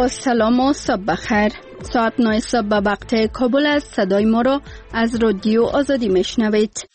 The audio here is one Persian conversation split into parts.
با سلام و صبح بخیر. ساعت 9 صبح به وقت کابل است. صدای ما را از رادیو آزادی میشنوید.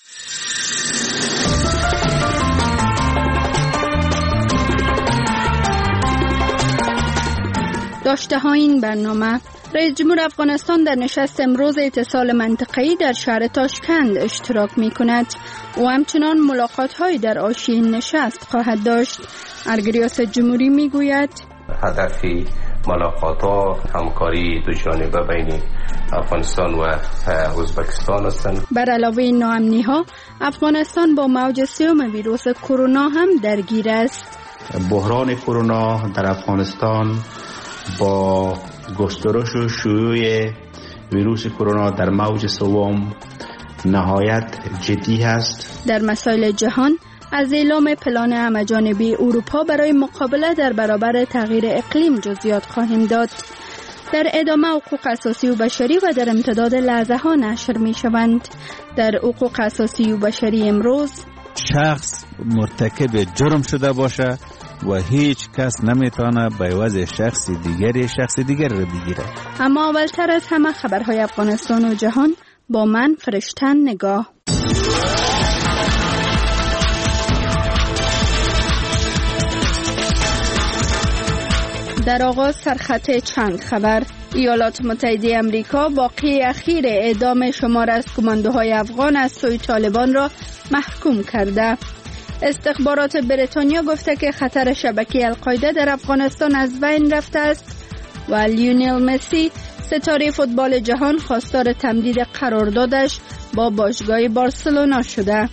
داشته ها این برنامه: رئیس جمهور افغانستان در نشست امروز اتصال منطقه‌ای در شهر تاشکند اشتراک می کند و همچنان ملاقات های در حاشیه نشست خواهد داشت. ارگریاس جمهوری می گوید هدف ملاقات ها همکاری دو جانبه بین افغانستان و ازبکستان هستند. بر علاوه ناامنی ها، افغانستان با موج سوم ویروس کرونا هم درگیر است. بحران کرونا در افغانستان با گسترش و شیوع ویروس کرونا در موج سوم نهایت جدی است. در مسائل جهان، از اعلام پلان همه‌جانبی اروپا برای مقابله در برابر تغییر اقلیم جزئیات خواهیم داد. در ادامه حقوق اساسی و بشری و در امتداد لحظه ها نشر می شوند. در حقوق اساسی و بشری امروز، شخص مرتکب جرم شده باشه و هیچ کس نمیتونه به عوض شخص دیگر را بگیره. اما اولتر از همه خبرهای افغانستان و جهان با من فرشتن نگاه. در آغاز سرخط چند خبر. ایالات متحده آمریکا واقعه اخیر اعدام شمار از کماندوهای افغان از سوی طالبان را محکوم کرده. استخبارات بریتانیا گفته که خطر شبکه القاعده در افغانستان از بین رفته است و لیونل مسی ستاره فوتبال جهان خواستار تمدید قراردادش با باشگاه بارسلونا شده.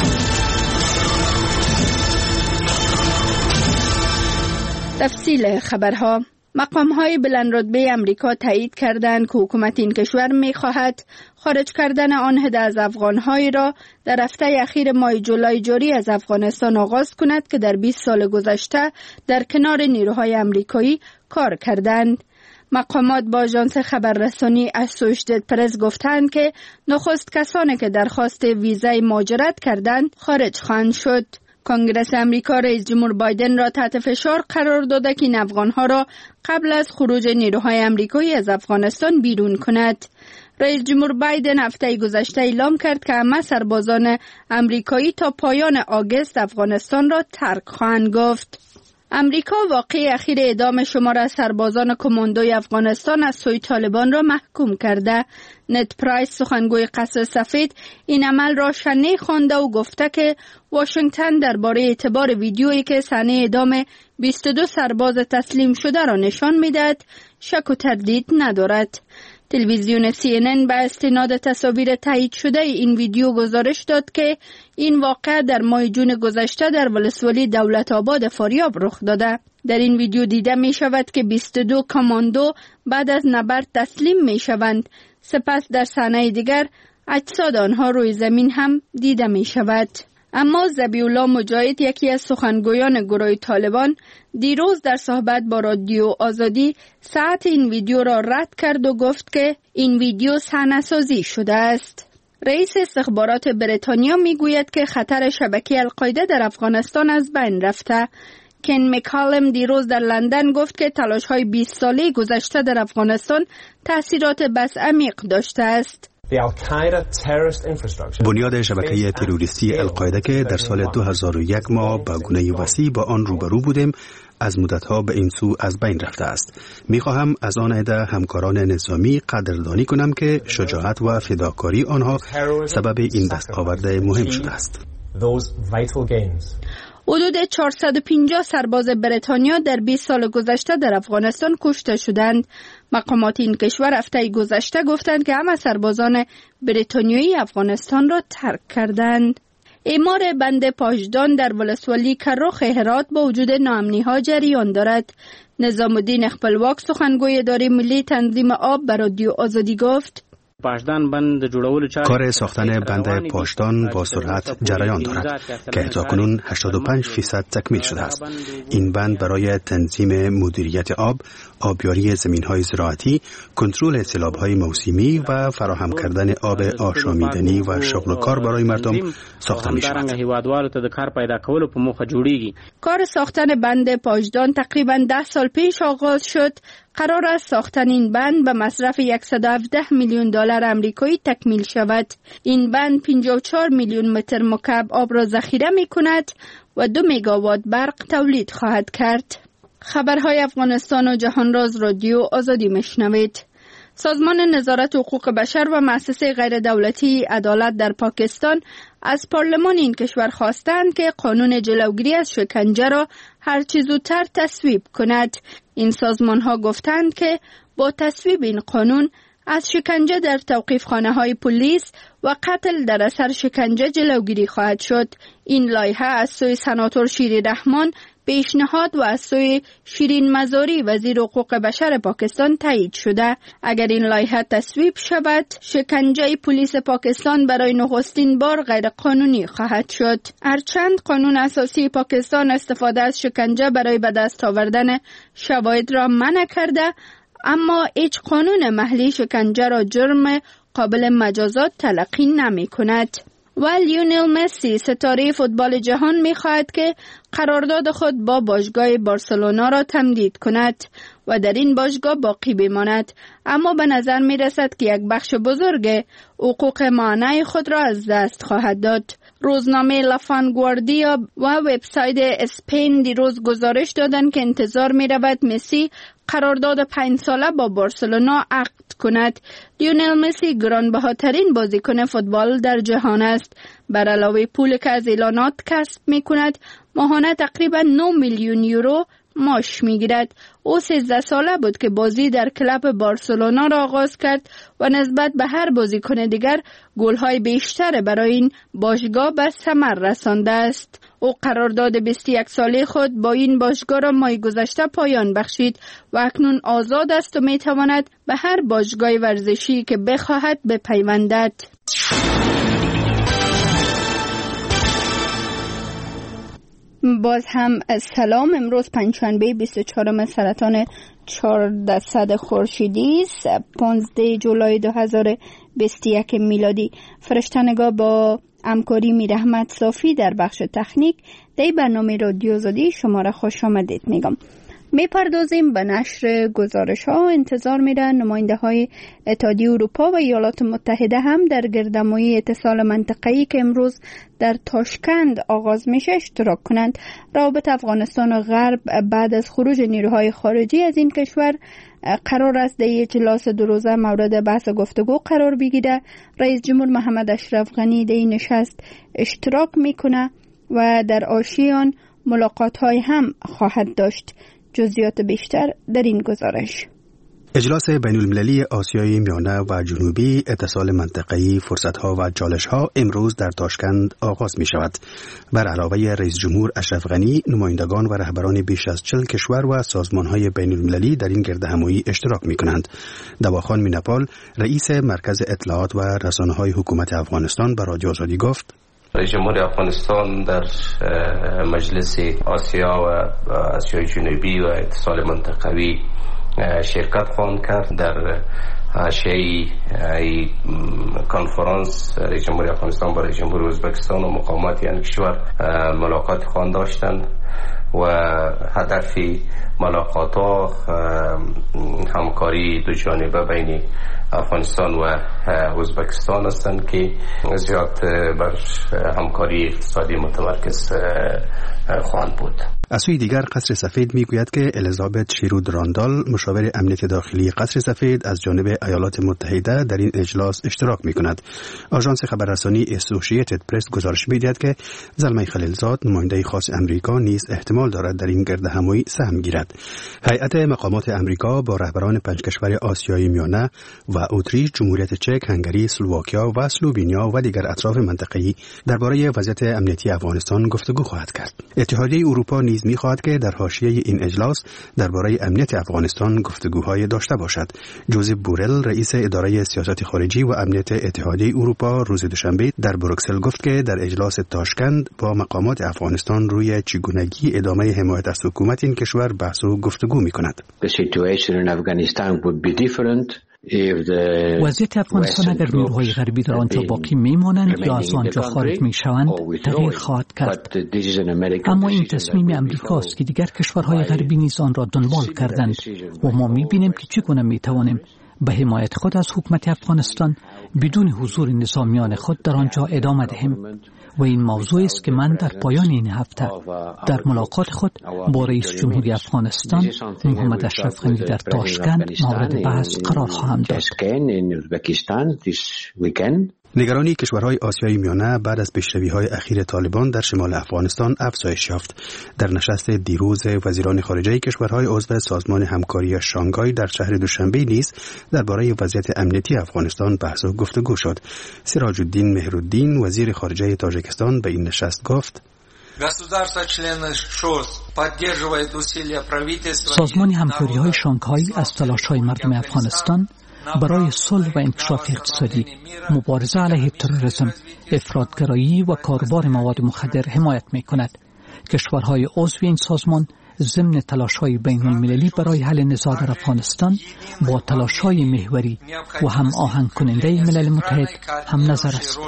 تفصیل خبرها. مقام‌های بلندرتبه آمریکا تایید کردند که حکومت این کشور می‌خواهد خارج کردن آن عده از افغان‌هایی را در هفته اخیر ماه جولای جاری از افغانستان آغاز کند که در 20 سال گذشته در کنار نیروهای آمریکایی کار کردند. مقامات با آژانس خبررسانی اسوشییتد پرس گفتند که نخست کسانی که درخواست ویزای مهاجرت کردند خارج خواهند شد. کنگره آمریکا رئیس جمهور بایدن را تحت فشار قرار داده که این افغانها را قبل از خروج نیروهای آمریکایی از افغانستان بیرون کند. رئیس جمهور بایدن هفته گذشته اعلام کرد که همه سربازان آمریکایی تا پایان آگوست افغانستان را ترک خواهند گفت. امریکا واقعه اخیر اعدام شمار از سربازان کماندوی افغانستان از سوی طالبان را محکوم کرده. نت پرایس سخنگوی قصر سفید این عمل را شنیع خوانده و گفته که واشنگتن درباره اعتبار ویدیویی که صحنه اعدام 22 سرباز تسلیم شده را نشان می‌دهد شک و تردید ندارد. تلویزیون CNN به استناد تصاویر تایید شده این ویدیو گزارش داد که این واقعه در ماه جون گذشته در ولسوالی دولت آباد فاریاب رخ داده. در این ویدیو دیده می شود که 22 کماندو بعد از نبرد تسلیم می شوند. سپس در صحنه دیگر اجساد آنها روی زمین هم دیده می شود. اما ذبیح‌الله مجاهد، یکی از سخنگویان گروه طالبان، دیروز در صحبت با رادیو آزادی صحت این ویدیو را رد کرد و گفت که این ویدیو صحنه‌سازی شده است. رئیس استخبارات بریتانیا میگوید که خطر شبکه القاعده در افغانستان از بین رفته. کن مکالم دیروز در لندن گفت که تلاش‌های 20 ساله گذشته در افغانستان تأثیرات بس عمیق داشته است. بنیاد شبکه تروریستی القاعده که در سال 2001 ما با گونه وسیع با آن روبرو بودیم از مدتها به این سو از بین رفته است. میخواهم از آن عده همکاران نظامی قدردانی کنم که شجاعت و فداکاری آنها سبب این دستاورد مهم شده است. حدود 450 سرباز بریتانیا در 20 سال گذشته در افغانستان کشته شدند. مقامات این کشور هفته گذشته گفتند که همه سربازان بریتانیایی افغانستان را ترک کردند. اعمار بند پاژدان در ولسوالی کرخ هرات با وجود ناامنی‌ها جریان دارد. نظام الدین خپلواک سخنگوی اداره ملی تنظیم آب بر رادیو آزادی گفت کار ساختن بند پاشدان با سرعت جریان دارد که تاکنون 85% تکمیل شده است. این بند برای تنظیم مدیریت آب، آبیاری زمین‌های زراعتی، کنترل سیلاب‌های موسمی و فراهم کردن آب آشامیدنی و شغل و کار برای مردم ساخته می‌شود. کار ساختن بند پاشدان تقریباً 10 سال پیش آغاز شد. قرار است ساختن این بند به مصرف 117 میلیون دلار آمریکایی تکمیل شود. این بند 54 میلیون متر مکعب آب را ذخیره می کند و 2 مگاوات برق تولید خواهد کرد. خبرهای افغانستان و جهان راز رادیو آزادی میشنوید. سازمان نظارت حقوق بشر و مؤسسه غیر دولتی عدالت در پاکستان از پارلمان این کشور خواستند که قانون جلوگیری از شکنجه را هر چه زودتر تصویب کند. این سازمان ها گفتند که با تصویب این قانون از شکنجه در توقیفخانه‌های پلیس و قتل در اثر شکنجه جلوگیری خواهد شد. این لایحه از سوی سناتور شیری رحمان پیشنهاد و از سوی شیرین مزاری وزیر حقوق بشر پاکستان تایید شده. اگر این لایحه تصویب شود، شکنجه پلیس پاکستان برای نخستین بار غیر قانونی خواهد شد. هرچند قانون اساسی پاکستان استفاده از شکنجه برای به دست آوردن شواهد را منع کرده، اما هیچ قانون محلی شکنجه را جرم قابل مجازات تلقی نمی کند. و لیونل مسی ستاره فوتبال جهان می خواهد که قرارداد خود با باشگاه بارسلونا را تمدید کند و در این باشگاه باقی بماند، اما به نظر می رسد که یک بخش بزرگ حقوق مانع خود را از دست خواهد داد. روزنامه لافانگواردیا و وبسایت اسپین دیروز گزارش دادند که انتظار می رود مسی قرارداد 5 ساله با بارسلونا عقد کند. لیونل مسی گرانبهاترین بازیکن فوتبال در جهان است. بر علاوه پولی که از اعلانات کسب می کند، ماهانه تقریبا 9 میلیون یورو معاش می گیرد. او 13 ساله بود که بازی در کلب بارسلونا را آغاز کرد و نسبت به هر بازیکن دیگر گل‌های بیشتر برای این باشگاه به ثمر رسانده است. او قرارداد 21 ساله خود با این باشگاه را ماه گذشته پایان بخشید و اکنون آزاد است و می تواند به هر باشگاه ورزشی که بخواهد بپیوندد. باز هم سلام. امروز پنجشنبه 24 سرطان 1400 خورشیدی است، 15 جولای 2021 میلادی. فرشتنگاه با همکاری میرحمت صافی در بخش تکنیک در برنامه رادیو آزادی شما را خوش آمدید میگم. میپردازیم به نشر گزارش ها. انتظار میرن نماینده های اتحادیه اروپا و ایالات متحده هم در گردهمایی اتصال منطقه‌ای که امروز در تاشکند آغاز میشه اشتراک کنند. روابط افغانستان و غرب بعد از خروج نیروهای خارجی از این کشور قرار است در اجلاس 2 روزه مورد بحث گفتگو قرار بگیره. رئیس جمهور محمد اشرف غنی در این نشست اشتراک میکنه و در آشیان ملاقات های هم خواهد داشت. جزئیات بیشتر در این گزارش. اجلاس بین المللی آسیای میانه و جنوبی اتصال منطقه‌ای فرصت‌ها و چالش‌ها امروز در تاشکند آغاز می‌شود. بر علاوه رئیس جمهور اشرف غنی، نمایندگان و رهبران بیش از 40 کشور و سازمان‌های بین المللی در این گردهمایی اشتراک می‌کنند. دواخان میناپال، رئیس مرکز اطلاعات و رسانه‌های حکومت افغانستان به رادیو آزادی گفت: رئیس جمهور افغانستان در مجلس آسیا و آسیای جنوبی و اتصال منطقوی شرکت خواهند کرد. در حاشیه کنفرانس رئیس جمهور افغانستان با رئیس جمهور ازبکستان و مقامات این کشور ملاقات خواهند داشتند و هدف ملاقات‌ها همکاری دو جانبه بین افغانستان و ازبکستان هستند که زیاد بر همکاری اقتصادی متمرکز خواهند بود. از سوی دیگر قصر سفید میگوید که الیزابت شیرود راندال، مشاور امنیت داخلی قصر سفید، از جانب ایالات متحده در این اجلاس اشتراک میکند. آژانس خبررسانی اسوسییتد پرس گزارش میدهد که زلمه خلیلزاد، نماینده خاص امریکا، نیز احتمال دارد در این گردهمایی سهم گیرد. هیئت مقامات امریکا با رهبران 5 کشور آسیای میانه و اتریش، جمهوریت چک، هنگری، اسلواکیا و اسلوونیا و دیگر اطراف منطقه‌ای درباره وضعیت امنیتی افغانستان گفتگو خواهد کرد. اتحادیه اروپا نیز می‌خواهد که در حاشیه این اجلاس درباره امنیت افغانستان گفتگوهای داشته باشد. جوزف بورل، رئیس اداره سیاست خارجی و امنیت اتحادیه اروپا، روز دوشنبه در بروکسل گفت که در اجلاس تاشکند با مقامات افغانستان روی چگونگی ادامه حمایت از حکومت این کشور بحث و گفتگو می‌کند. The situation in Afghanistan would be different وضعیت افغانستان اگر نیروهای غربی در آنجا باقی میمانند یا از آنجا خارج میشوند تغییر خواهد کرد. اما این تصمیم امریکاست که دیگر کشورهای غربی نیز آن را دنبال کردند و ما میبینیم که چگونه میتوانیم به حمایت خود از حکومت افغانستان بدون حضور نظامیان خود در آنجا ادامه دهیم. و این موضوع است که من در پایان این هفته در ملاقات خود با رئیس جمهوری افغانستان محمد اشرف غنی در تاشکند مورد بحث قرار خواهم داد. نگرانی کشورهای آسیای میانه بعد از پیشروی‌های اخیر طالبان در شمال افغانستان افزایش یافت. در نشست دیروز وزیران خارجه کشورهای عضو سازمان همکاری شانگهای در شهر دوشنبه نیز درباره وضعیت امنیتی افغانستان بحث و گفتگو شد. سراج الدین مهرالدین وزیر خارجه تاجیکستان به این نشست گفت: سازمان همکاری‌های شانگهای از تلاش‌های مردم افغانستان برای صلح و انکشاف اقتصادی، مبارزه علیه تروریسم، افراطگرایی و کاروبار مواد مخدر حمایت می‌کند. کشورهای عضو این سازمان ضمن تلاش‌های بین‌المللی برای حل نزاع در افغانستان با تلاش‌های محوری و هم آهنگ کننده ملل متحد هم نظر است.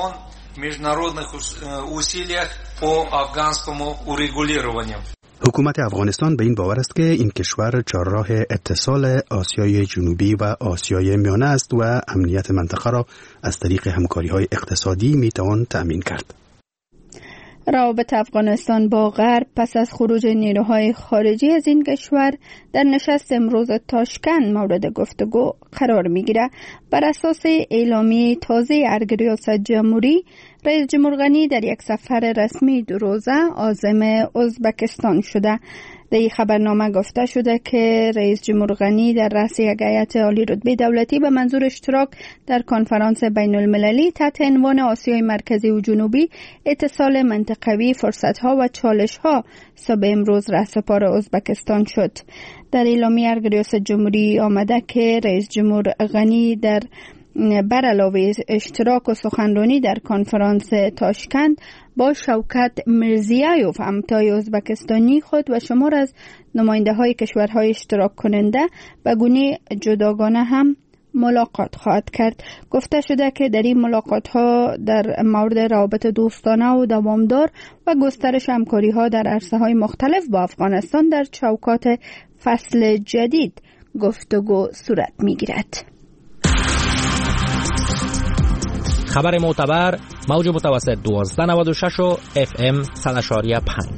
حکومت افغانستان به این باور است که این کشور چهارراه اتصال آسیای جنوبی و آسیای میانه است و امنیت منطقه را از طریق همکاری‌های اقتصادی میتوان تأمین کرد. روابط افغانستان با غرب پس از خروج نیروهای خارجی از این کشور در نشست امروز تاشکند مورد گفتگو قرار میگیرد. بر اساس اعلامیه تازه ارگ ریاست جمهوری، رئیس جمهور غنی در یک سفر رسمی 2 روزه عازم ازبکستان شده. در این خبرنامه گفته شده که رئیس جمهور غنی در رأس یک هیئت عالی رتبه دولتی به منظور اشتراک در کنفرانس بین المللی تحت عنوان آسیای مرکزی و جنوبی، اتصال منطقوی، فرصت‌ها و چالش‌ها صبح امروز رهسپار ازبکستان شد. در اعلامیه ارگ ریاست جمهوری آمده که رئیس جمهور غنی در بر علاوه اشتراک و سخنرانی در کنفرانس تاشکند با شوکت میرزیایوف همتای ازبکستانی خود و شمار از نماینده های کشورهای اشتراک کننده به گونه جداگانه هم ملاقات خواهد کرد. گفته شده که در این ملاقات ها در مورد روابط دوستانه و دوامدار و گسترش همکاری ها در عرصه های مختلف با افغانستان در چوکات فصل جدید گفتگو صورت می گیرد. خبر معتبر، موج متوسط 1296 و FM 100.5.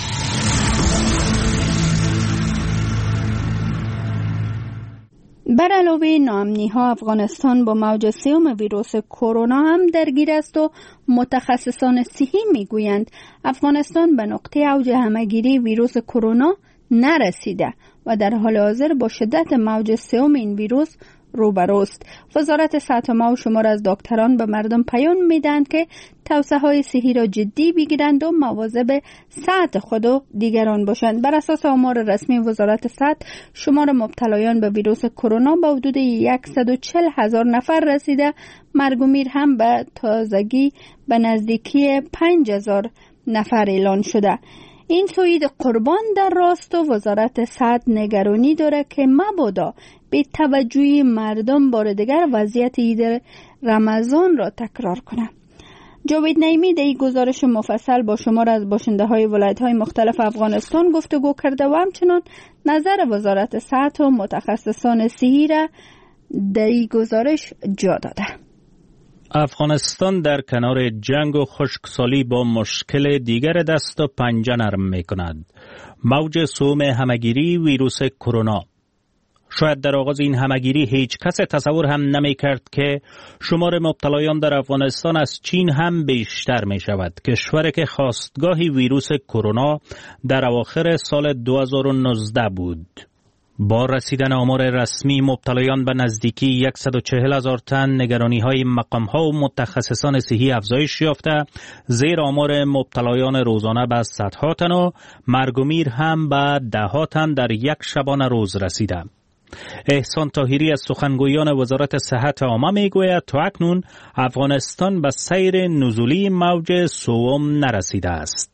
بر علاوه ناامنی‌ها، افغانستان با موج 3 ویروس کرونا هم درگیر است و متخصصان صحی میگویند افغانستان به نقطه اوج همه‌گیری ویروس کرونا نرسیده و در حال حاضر با شدت موج 3 این ویروس روبروست. وزارت صحت و شمار از دکتران به مردم پیام میدهند که توصیه‌های صحی را جدی بگیرند و مواظب صحت خود و دیگران باشند. بر اساس آمار رسمی وزارت صحت، شمار مبتلایان به ویروس کرونا به حدود 140,000 نفر رسیده. مرگ و میر هم به تازگی به نزدیکی 5,000 نفر اعلان شده. این سوید قربان در راست و وزارت صحت نگرانی داره که مبادا به توجهی مردم بار دیگر وضعیت عید رمضان را تکرار کنه. جاوید نعیمی در این گزارش مفصل با شمار از باشنده های ولایت های مختلف افغانستان گفتگو کرده و همچنان نظر وزارت صحت و متخصصان صحی را در این گزارش جا داده. افغانستان در کنار جنگ و خشکسالی با مشکل دیگر دست و پنجه نرم می کند. موج سوم همه‌گیری ویروس کرونا. شاید در آغاز این همه‌گیری هیچ کس تصور هم نمی کرد که شمار مبتلایان در افغانستان از چین هم بیشتر می شود. کشوری که خاستگاهی ویروس کرونا در اواخر سال 2019 بود. با رسیدن آمار رسمی مبتلایان به نزدیکی 140,000 تن، نگرانی‌های مقام‌ها و متخصصان صحی افزایش یافته، زیر آمار مبتلایان روزانه به صدها تن و مرگ و میر هم به ده‌ها تن در یک شبانه روز رسیده. احسان طاهری از سخنگویان وزارت صحت عامه میگوید تا اکنون افغانستان به سیر نزولی موج سوم نرسیده است.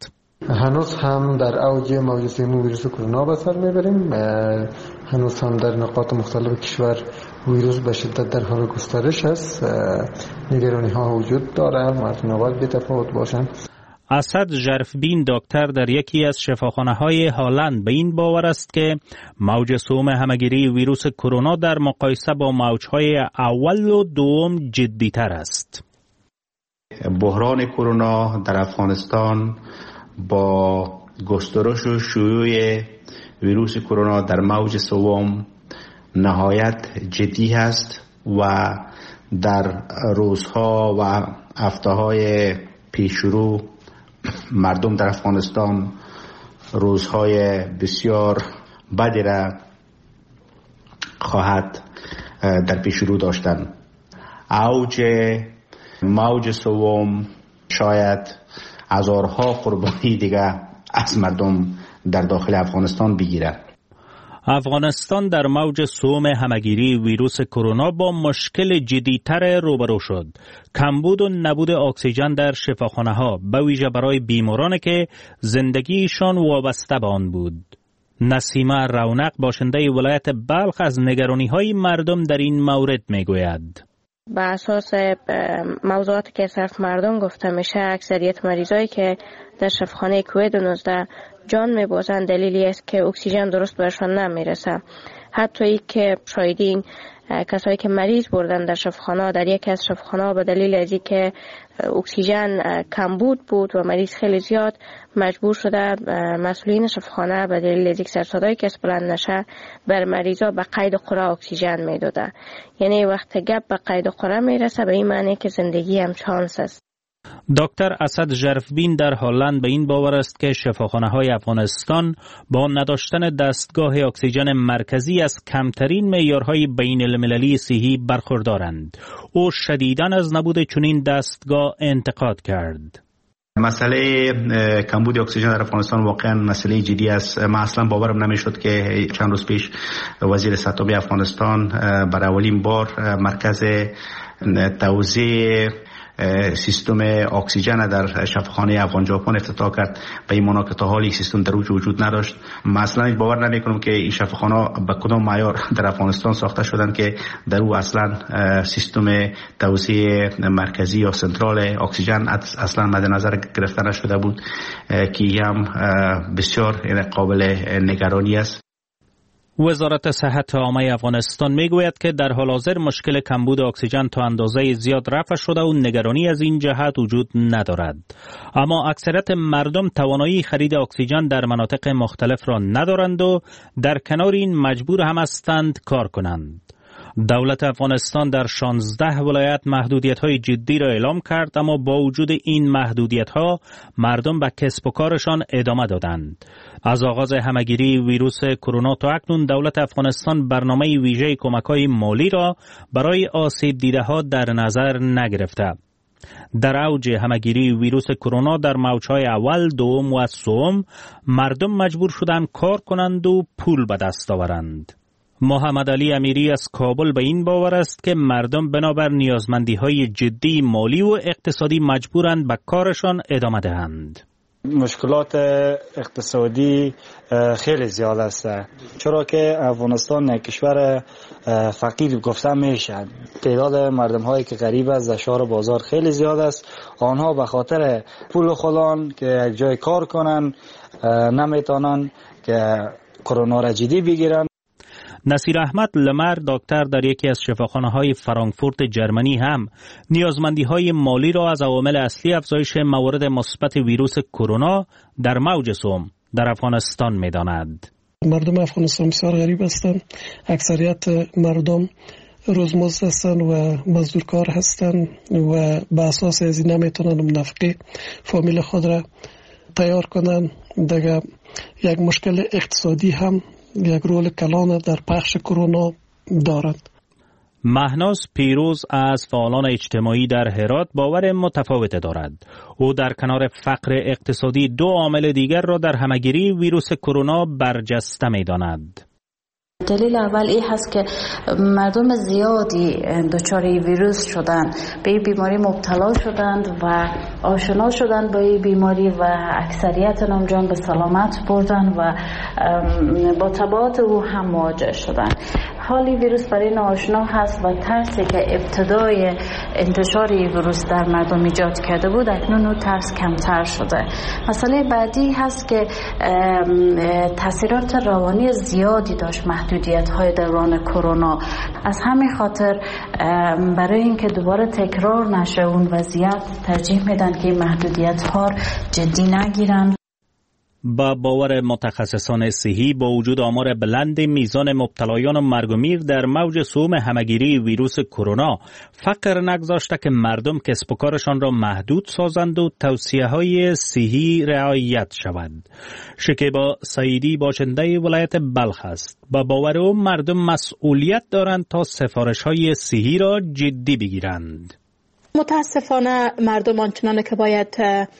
هنوز هم در اوج موج سوم ویروس کرونا به سر میبریم. هنوز هم در نقاط مختلف کشور ویروس به شدت در حال گسترش است. نگرانی ها وجود داره، مردم نباید بی‌تفاوت باشند. اسد ژرفبین دکتر در یکی از شفاخانه‌های هالند به این باور است که موج سوم همه‌گیری ویروس کرونا در مقایسه با موج‌های اول و دوم جدی‌تر است. بحران کرونا در افغانستان با گسترش و شیوع ویروس کرونا در موج سوم نهایت جدی است و در روزها و هفته‌های پیشرو مردم در افغانستان روزهای بسیار بدی را خواهد در پیشرو داشتن. اوج موج سوم شاید هزارها قربانی دیگه از مردم در داخل افغانستان بگیرد. افغانستان در موج سوم همه‌گیری ویروس کرونا با مشکل جدی‌تر روبرو شد. کمبود و نبود اکسیژن در شفاخانه‌ها به ویژه برای بیمارانی که زندگیشان وابسته به آن بود. نسیمه رونق باشنده ولایت بلخ از نگرانی‌های مردم در این مورد می‌گوید. به اساس موضوعاتی که صرف مردم گفته میشه، اکثریت مریضایی که در شفاخانه کووید 19 جان میبازند دلیلی است که اکسیژن درست برشان نمیرسه. حتی ای که شایدین کسایی که مریض بردن در شفاخانه، در یک از شفاخانه به دلیل از اینکه اکسیژن کمبود بود و مریض خیلی زیاد، مجبور شده مسئولین شفاخانه به دلیل از اینکه سرصدای کس بلند نشه بر مریضا به قید قرعه اکسیژن میداده. یعنی وقت گپ به قید قرعه میرسه به این معنی که زندگی هم چانس است. دکتر اسد ژرفبین در هالند به این باور است که شفاخانه‌های افغانستان با نداشتن دستگاه اکسیژن مرکزی از کمترین معیارهای بین المللی صحی برخوردارند. او شدیداً از نبود چنین دستگاه انتقاد کرد. مسئله کمبود اکسیژن در افغانستان واقعا مسئله جدی است. من اصلا باورم نمیشد که چند روز پیش وزیر صحت افغانستان برای اولین بار مرکز توزیع سیستم اکسیژن در شفاخانه افغان ژاپن افتتاح کرد. به این معنی که تا حالی سیستم در وجود نداشت. من اصلا باور نمیکنم که این شفاخانه به کدام معیار در افغانستان ساخته شدن که در او اصلا سیستم توزیع مرکزی یا سنترال اکسیژن اصلا مد نظر گرفته نشده بود که هم بسیار قابل نگرانی است. وزارت صحت عامه افغانستان میگوید که در حال حاضر مشکل کمبود اکسیژن تا اندازه زیاد رفع شده و نگرانی از این جهت وجود ندارد. اما اکثریت مردم توانایی خرید اکسیژن در مناطق مختلف را ندارند و در کنار این مجبور هم هستند کار کنند. دولت افغانستان در 16 ولایت محدودیت‌های جدی را اعلام کرد، اما با وجود این محدودیت‌ها مردم به کسب و کارشان ادامه دادند. از آغاز همه‌گیری ویروس کرونا تا اکنون دولت افغانستان برنامه ویژه کمک‌های مالی را برای آسیب دیده‌ها در نظر نگرفته. در اوج همه‌گیری ویروس کرونا در موج‌های اول، دوم و سوم مردم مجبور شدند کار کنند و پول به دست آورند. محمد علی امیری از کابل به این باور است که مردم بنابر نیازمندی‌های جدی مالی و اقتصادی مجبورند به کارشان ادامه دهند. مشکلات اقتصادی خیلی زیاد است، چرا که افغانستان کشور فقیر گفته میشه. تعداد مردم هایی که غریب است در شهر بازار خیلی زیاد است. آنها به خاطر پول خودان که یک جای کار کنن نمیتونن که کرونا را جدی بگیرن. نصیر احمد لمر دکتر در یکی از شفاخانه‌های فرانکفورت جرمنی هم نیازمندی‌های مالی را از عوامل اصلی افزایش موارد مثبت ویروس کرونا در موج سوم در افغانستان می‌داند. مردم افغانستان بسیار غریب هستند. اکثریت مردم روزمزد هستند و مزدورکار هستند و به اساس از این نمیتونن نفقه فامیل خود را تیار کنند. دیگه یک مشکل اقتصادی هم یک رول کلان در پخش کرونا دارد. مهناز پیروز از فعالان اجتماعی در هرات باور متفاوت دارد. او در کنار فقر اقتصادی دو عامل دیگر را در همه‌گیری ویروس کرونا برجسته می‌داند. دلیل اول این هست که مردم زیادی دچار ویروس شدند، به این بیماری مبتلا شدند و آشنا شدند با این بیماری و اکثریت هم جان به سلامت بردند و با تبعات او هم مواجه شدند. حالی ویروس برای ناآشنا هست و ترسی که ابتدای انتشار این ویروس در مردم ایجاد کرده بود اکنون اون ترس کمتر شده. مسئله بعدی هست که تاثیرات روانی زیادی داشت محدودیت‌های دوران کرونا. از همین خاطر برای اینکه دوباره تکرار نشه اون وضعیت ترجیح میدن که این محدودیت‌ها جدی نگیرن. با باور متخصصان صحی با وجود آمار بلند میزان مبتلایان و مرگ و میر در موج سوم همهگیری ویروس کرونا فقر نگذاشته که مردم کسب و کارشان را محدود سازند و توصیه‌های صحی رعایت شوند. شکیبا سعیدی باشنده ولایت بلخ است. با باور او مردم مسئولیت دارند تا سفارش‌های صحی را جدی بگیرند. متاسفانه مردم آنچنانه که باید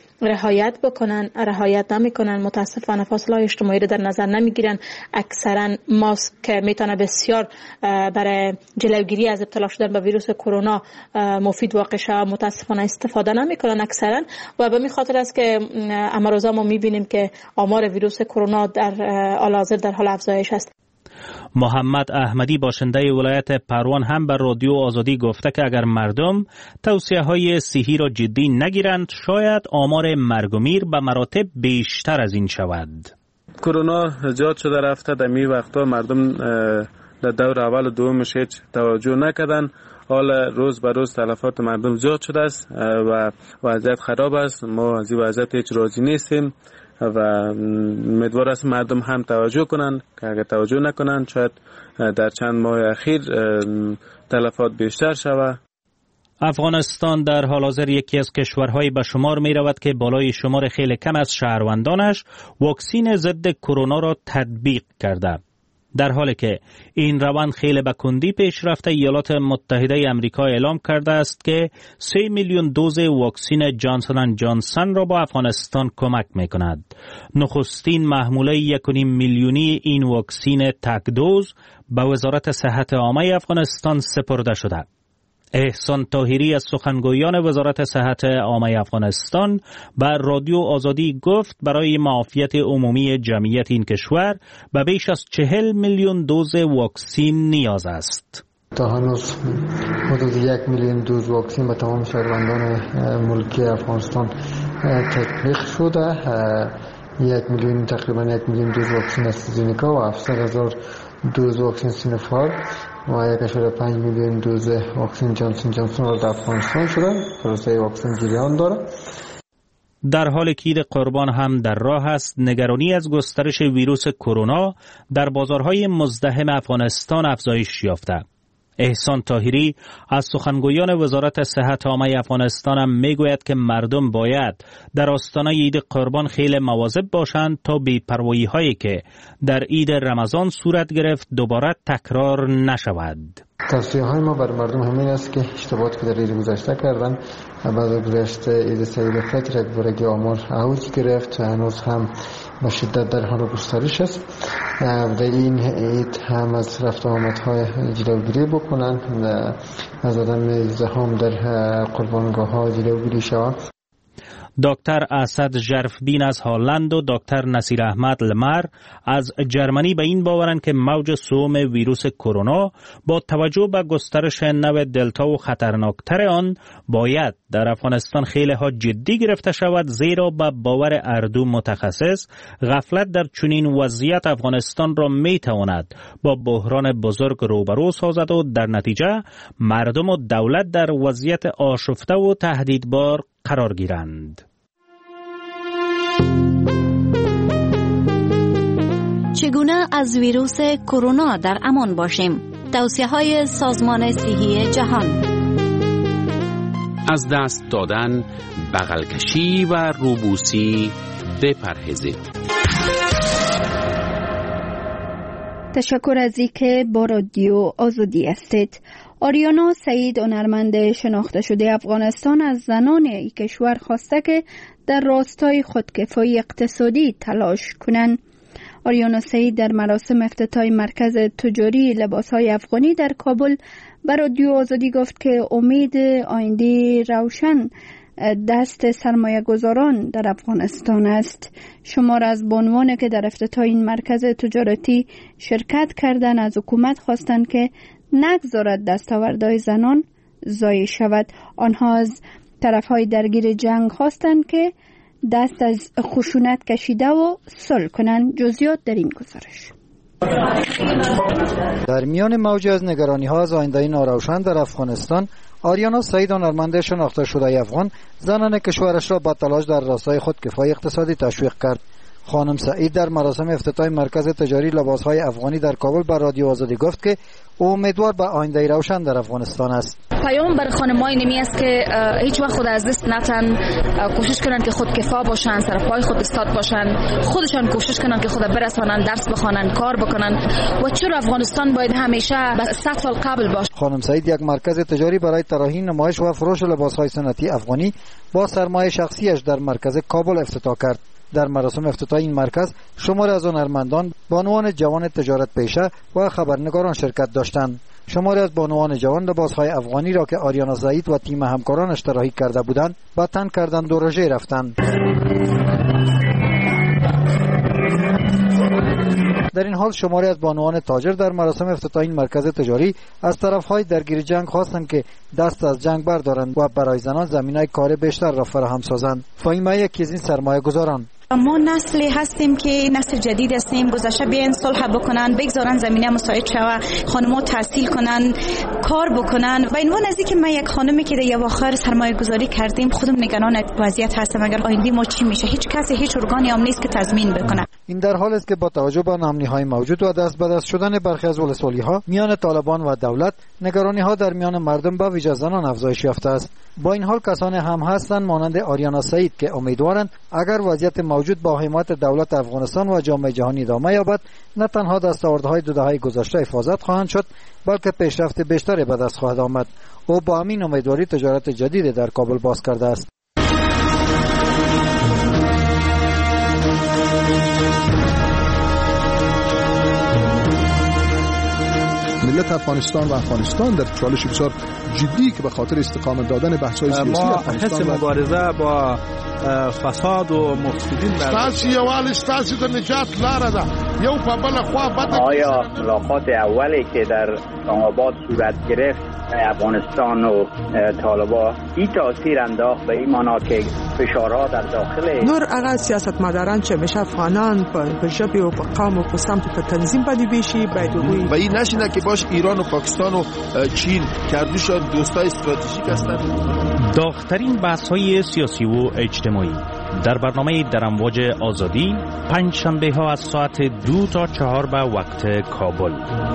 رعایت نمیکنن. متاسفانه فاصله اجتماعی رو در نظر نمیگیرن. اکثرا ماسک که میتونه بسیار برای جلوگیری از ابتلا شدن به ویروس کرونا مفید واقع شود متاسفانه استفاده نمیکنن اکثرا و به این خاطر است که امروزه ما میبینیم که آمار ویروس کرونا در حال حاضر در حال افزایش است. محمد احمدی باشنده ولایت پروان هم به رادیو آزادی گفته که اگر مردم توصیه‌های صحی را جدی نگیرند شاید آمار مرگ و میر به مراتب بیشتر از این شود. کرونا زیاد شده رفته، در این وقتا مردم در دور اول و دومش هیچ توجه نکردن. حال روز به روز تلفات مردم زیاد شده است و وضعیت خراب است. ما از این وضعیت هیچ راضی نیستیم و امیدوار است مردم هم توجه کنند که اگر توجه نکنند شاید در چند ماه اخیر تلفات بیشتر شود. افغانستان در حال حاضر یکی از کشورهای به شمار می رود که بالای شمار خیلی کم از شهروندانش واکسین ضد کرونا را تطبیق کرده. در حالی که این روند خیلی به کندی پیش رفته، ایالات متحده آمریکا اعلام کرده است که 3 میلیون دوز واکسین جانسون اند جانسون را با افغانستان کمک می کند. نخستین محموله 1.5 میلیونی این واکسین تک دوز به وزارت صحت عامه افغانستان سپرده شده. احسان طاهری از سخنگویان وزارت صحت عامه افغانستان به رادیو آزادی گفت برای معافیت عمومی جمعیت این کشور به بیش از 40 میلیون دوز واکسین نیاز است. تا هنوز حدود 1 میلیون دوز واکسین به تمام شهروندان ملکی افغانستان تطبیق شده. 1 میلیون تقریبا 1 میلیون دوز واکسین استرازینیکا و 700,000 دوز واکسین سینوفارم و 1.5 میلیون دوز واکسین جانسون جانسون را در افغانستان شده. پروسه واکسین جریان داره. در حال که عید قربان هم در راه است، نگرانی از گسترش ویروس کرونا در بازارهای مزدحم افغانستان افزایش یافته. احسان طاهری از سخنگویان وزارت صحت عامه افغانستان هم میگوید که مردم باید در آستانه عید قربان خیلی مواظب باشند تا بی‌پروایی هایی که در عید رمضان صورت گرفت دوباره تکرار نشود. توصیه های ما بر مردم همین است که اشتباهاتی که در عید گذشته کردن بعد گذشته عید سعید فطر یک بارگی آمار اوج گرفت، هنوز هم با شدت در حال گسترش است. در این عید هم از رفت و آمدهای جلوگیری بکنن، از آدم زحام در قربانگاه ها جلوگیری شود. دکتر اسد ژرفبین از هلند و دکتر نصیر احمد لمر از جرمنی به این باورند که موج سوم ویروس کرونا با توجه به گسترش نو دلتا و خطرناکتر آن باید در افغانستان خیلی ها جدی گرفته شود، زیرا به باور اردو متخصص غفلت در چنین وضعیت افغانستان را می تواند با بحران بزرگ روبرو سازد و در نتیجه مردم و دولت در وضعیت آشفته و تهدیدبار قرار گیرند. چگونه از ویروس کرونا در امان باشیم؟ توصیه‌های سازمان صحی جهان: از دست دادن، بغل کشی و روبوسی بپرهیزید. تشکر از اینکه با رادیو آزادی هستید. آریانا سعید، هنرمند شناخته شده افغانستان، از زنان این کشور خواسته که در راستای خودکفایی اقتصادی تلاش کنند. آریانا سعید در مراسم افتتاح مرکز تجاری لباسهای افغانی در کابل به رادیو آزادی گفت که امید آینده روشن دست سرمایه گذاران در افغانستان است. شمار از بانوان که در افتتاح این مرکز تجارتی شرکت کردند از حکومت خواستند که نگذارد دستاوردهای زنان ضایع شود. آنها از طرفهای درگیر جنگ خواستند که دست از خشونت کشیده و صلح کنند. جزئیات در این گزارش. در میان موج از نگرانی ها از آینده ناروشن در افغانستان، آریانا سعید هنرمند شناخته شده افغان زنان کشورش را با تلاش در راستای خودکفایی اقتصادی تشویق کرد. خانم سعید در مراسم افتتاح مرکز تجاری لباسهای افغانی در کابل با رادیو آزادی گفت که او امیدوار به آینده روشن در افغانستان است. پیام بر خانم‌های نمی است که هیچ وقت خود از دست نتن، کوشش کنن که خودکفا باشن، سر پای خود استاد باشن، خودشان کوشش کنن که خود برسونن، درس بخوانن، کار بکنن و چرا افغانستان باید همیشه به 100 سال قبل باشه. خانم سعید یک مرکز تجاری برای طراحی، نمایش و فروش لباسهای سنتی افغانی با سرمایه شخصیش در مرکز کابل افتتاح کرد. در مراسم افتتاح این مرکز شمار از هنرمندان، بانوان جوان تجارت پیشه و خبرنگاران شرکت داشتند. شماری از بانوان جوان لباسهای افغانی را که آریانا سعید و تیم همکارانش طراحی کرده بودند با تن کردند و رژه رفتند. در این حال شماری از بانوان تاجر در مراسم افتتاح این مرکز تجاری از طرفهای درگیر جنگ خواستند که دست از جنگ بردارند و برای زنان زمینه کار بیشتر را فراهم سازند. فاطمه یکی از این سرمایه گذاران: ما نسلی هستیم که نسل جدید هستیم، گذشته بیان صلح بکنن، بگذارن زمینه مساعد شوه، خانم‌ها تحصیل کنن، کار بکنن. و این نزدیک که من یک خانمی که در اواخر سرمایه گذاری کردیم خودم نگران وضعیت هستم اگر آینده ما چی میشه. هیچ کسی هیچ ارگانی هم نیست که تضمین بکنه. این در حال است که با توجه به ناامنی‌های موجود و دست به دست شدن برخی از ولسوالی‌ها میان طالبان و دولت، نگرانی‌ها در میان مردم به ویژه زنان افزایش یافته است. با این حال کسان هم هستند مانند آریانا سعید که امیدوارند اگر وضعیت موجود با حمایت دولت افغانستان و جامعه جهانی ادامه یابد، نه تنها دستاوردهای دو دهه گذشته حفاظت خواهند شد بلکه پیشرفت بیشتری به دست خواهد آمد. او با همین امیدواری تجارت جدید در کابل باز کرده است. ملت افغانستان و افغانستان در چالش بسیار جدی که به خاطر استقامت دادن بحث‌های سیاسی افغانستان حس مبارزه با فساد و مفسدین ستاسو یوال ستاسو د نجات لاره ده. یو په بل خوا بده. آیا ملاقات اولی که در اسلام‌آباد صورت گرفت افغانستان و طالبان این تاثیر انداخت به این معنا که فشارها در داخل نور هغه سیاستمداران چې همیشه افغانان په ژبه او په قوم او په سمت په تنظیم باندې بیشي باید وي و این نشینه که باش ایران و پاکستان و چین کردوشان دوستای استراتژیک هستند. داغ‌ترین بحث‌های سیاسی و اجتماعی در برنامه در امواج آزادی پنج شنبه ها از ساعت 2 تا 4 به وقت کابل.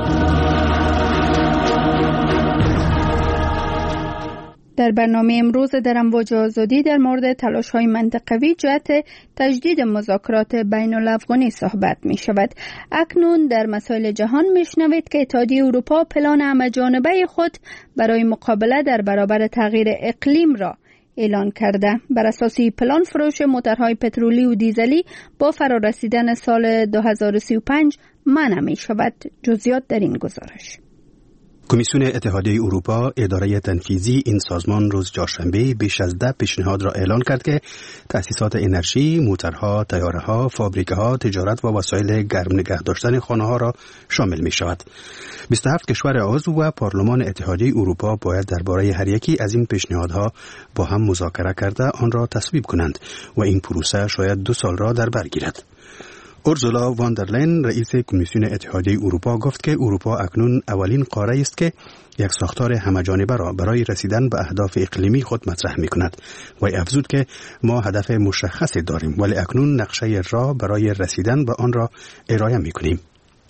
در برنامه امروز در امواج آزادی در مورد تلاش‌های منطقوی جهت تجدید مذاکرات بین الافغانی صحبت می شود. اکنون در مسائل جهان می شنوید که اتحادیه اروپا پلان همه‌جانبه خود برای مقابله در برابر تغییر اقلیم را اعلان کرده. بر اساس پلان فروش موتورهای پترولی و دیزلی با فرارسیدن سال 2035 منع می شود. جزئیات در این گزارش. کمیسیون اتحادیه اروپا اداره تنفیذی این سازمان روز چهارشنبه بیش از 10 پیشنهاد را اعلان کرد که تأسیسات انرژی، موتورها، طیاره‌ها، فابریکه‌ها، تجارت و وسایل گرم نگه داشتن خانه‌ها را شامل می‌شود. 27 کشور عضو و پارلمان اتحادیه اروپا باید درباره هر یکی از این پیشنهادها با هم مذاکره کرده آن را تصویب کنند و این پروسه شاید 2 سال را در بر گیرد. اورزولا واندرلاین رئیس کمیسیون اتحادیه اروپا گفت که اروپا اکنون اولین قاره است که یک ساختار همه‌جانبه را برای رسیدن به اهداف اقلیمی خود مطرح می‌کند و افزود که ما هدف مشخصی داریم ولی اکنون نقشه راه برای رسیدن به آن را ارائه می‌کنیم.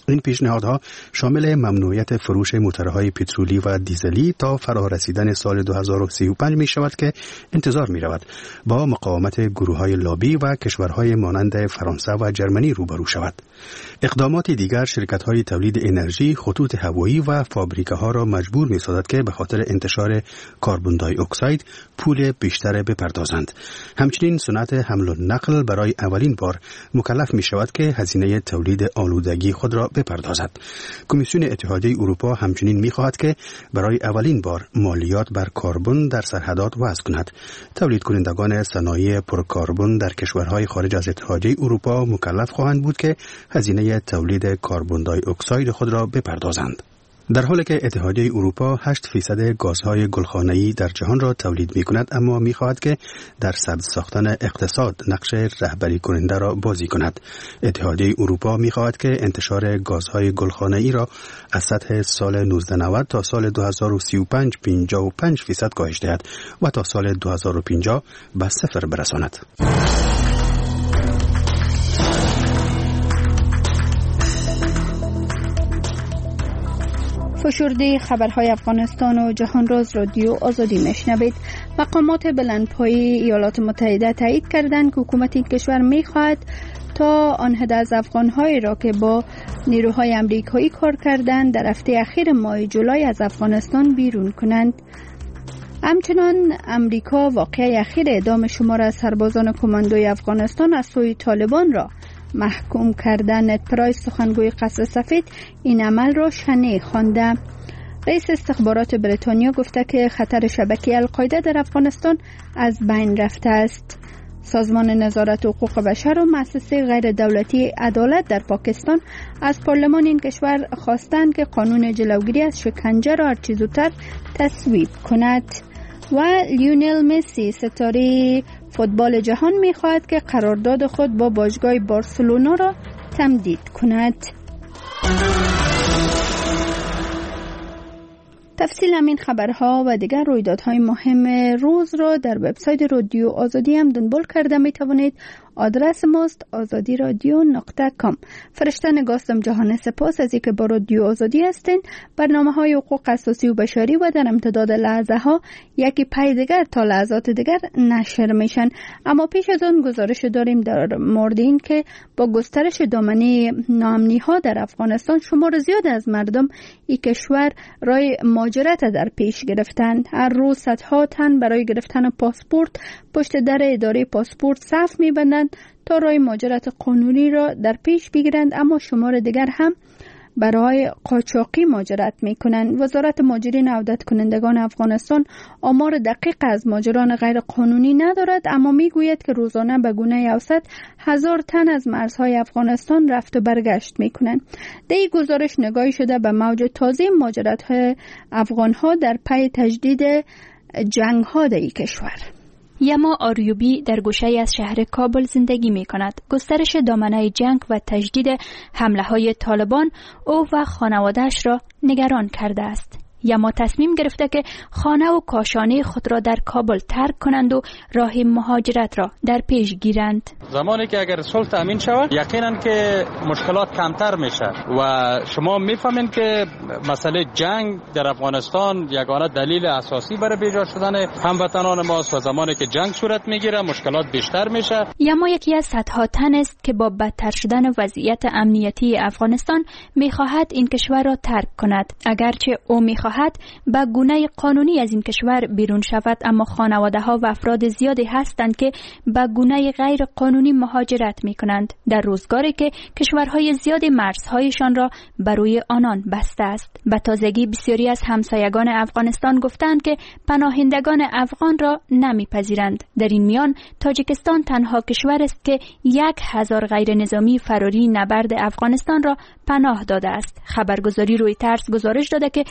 این پیشنهادها شامل ممنوعیت فروش موتورهای پترولی و دیزلی تا فرا رسیدن سال 2035 می شود که انتظار می رود با مقاومت گروه‌های لابی و کشورهای مانند فرانسه و جرمنی روبرو شود. اقدامات دیگر شرکت‌های تولید انرژی، خطوط هوایی و فابریکه‌ها را مجبور می‌سازد که به خاطر انتشار کربن دی اکساید پول بیشتر بپردازند. همچنین صنعت حمل و نقل برای اولین بار مکلف می‌شود که هزینه تولید آلودگی خود را بپردازد. کمیسیون اتحادیه اروپا همچنین می‌خواهد که برای اولین بار مالیات بر کربن در سرحدات وضع کند. تولید کنندگان صنایع پرکربن در کشورهای خارج از اتحادیه اروپا مکلف خواهند بود که هزینه تولید کربن دی اکساید خود را بپردازند. در حالی که اتحادیه اروپا 8% گازهای گلخانه‌ای در جهان را تولید می‌کند، اما می‌خواهد که در سد ساختن اقتصاد نقش رهبری کننده را بازی کند. اتحادیه اروپا می‌خواهد که انتشار گازهای گلخانه‌ای را از سطح سال 1990 تا سال 2035 55% کاهش دهد و تا سال 2050 به صفر برساند. فشرده خبرهای افغانستان و جهان راز رادیو آزادی میشنوید. مقامات بلندپایه ایالات متحده تایید کردند که حکومت این کشور میخواهد تا آن عده از افغان‌هایی را که با نیروهای امریکایی کار کردند در هفته اخیر ماه جولای از افغانستان بیرون کنند. همچنان امریکا واقعه اخیر اعدام شمار از سربازان کماندوی افغانستان از سوی طالبان را محکوم کردن. نت پرایس سخنگوی قصر سفید این عمل را شنیع خوانده. رئیس استخبارات بریتانیا گفته که خطر شبکه القاعده در افغانستان از بین رفته است. سازمان نظارت حقوق بشر و مؤسسه غیر دولتی عدالت در پاکستان از پارلمان این کشور خواستند که قانون جلوگیری از شکنجه را هرچه زودتر تصویب کند. و لیونل مسی ستاره فوتبال جهان می‌خواهد که قرارداد خود با باشگاه بارسلونا را تمدید کند. تفصیل همین خبرها و دیگر رویدادهای مهم روز را در وبسایت رادیو آزادی هم دنبال کرده می توانید. آدرس ماست azadiradio.com. فرشته نگاستم جهان سپاس از اینکه با رادیو آزادی هستین. برنامه‌های حقوق اساسی و بشری و در امتداد لحظه ها یکی پی دیگر تا لحظات دیگر نشر میشن. اما پیش از آن گزارش داریم در مورد این که با گسترش دامنه ناامنی‌ها در افغانستان شمار زیاد از مردم این کشور رای مهاجرت در پیش گرفتند. هر روز صدها تن برای گرفتن پاسپورت پشت در اداره پاسپورت صف می‌بندند تا رای مهاجرت قانونی را در پیش بگیرند، اما شمار دیگر هم برای قاچاقی مهاجرت می‌کنند. وزارت مهاجرین و عودت کنندگان افغانستان آمار دقیق از مهاجران غیر قانونی ندارد، اما میگوید که روزانه به گونه اوسط 1000 تن از مرزهای افغانستان رفت و برگشت می‌کنند. در این گزارش نگاهی شده به موج تازه مهاجرت‌های افغان‌ها در پی تجدید جنگ‌ها در این کشور. یما آریوبی در گوشه از شهر کابل زندگی می کند. گسترش دامنه جنگ و تجدید حمله های طالبان او و خانواده‌اش را نگران کرده است. یما تصمیم گرفته که خانه و کاشانه خود را در کابل ترک کنند و راه مهاجرت را در پیش گیرند. زمانی که اگر صلح تامین شود یقینا که مشکلات کمتر میشه و شما میفهمین که مسئله جنگ در افغانستان یگانه دلیل اساسی برای بیجا شدن هموطنان ماست و زمانی که جنگ صورت میگیره مشکلات بیشتر میشه. یما یکی از صدها تن است که با بدتر شدن وضعیت امنیتی افغانستان میخواهد این کشور را ترک کند. اگرچه او میخواهد به گونه قانونی از این کشور بیرون شود، اما خانواده ها و افراد زیادی هستند که به گونه غیر قانونی مهاجرت می کنند در روزگاری که کشورهای زیادی مرزهایشان را بر روی آنان بسته است. به تازگی بسیاری از همسایگان افغانستان گفتند که پناهندگان افغان را نمیپذیرند. در این میان تاجیکستان تنها کشور است که 1000 غیر نظامی فراری نبرد افغانستان را پناه داده است. خبرگزاری رویترز گزارش داده که شمار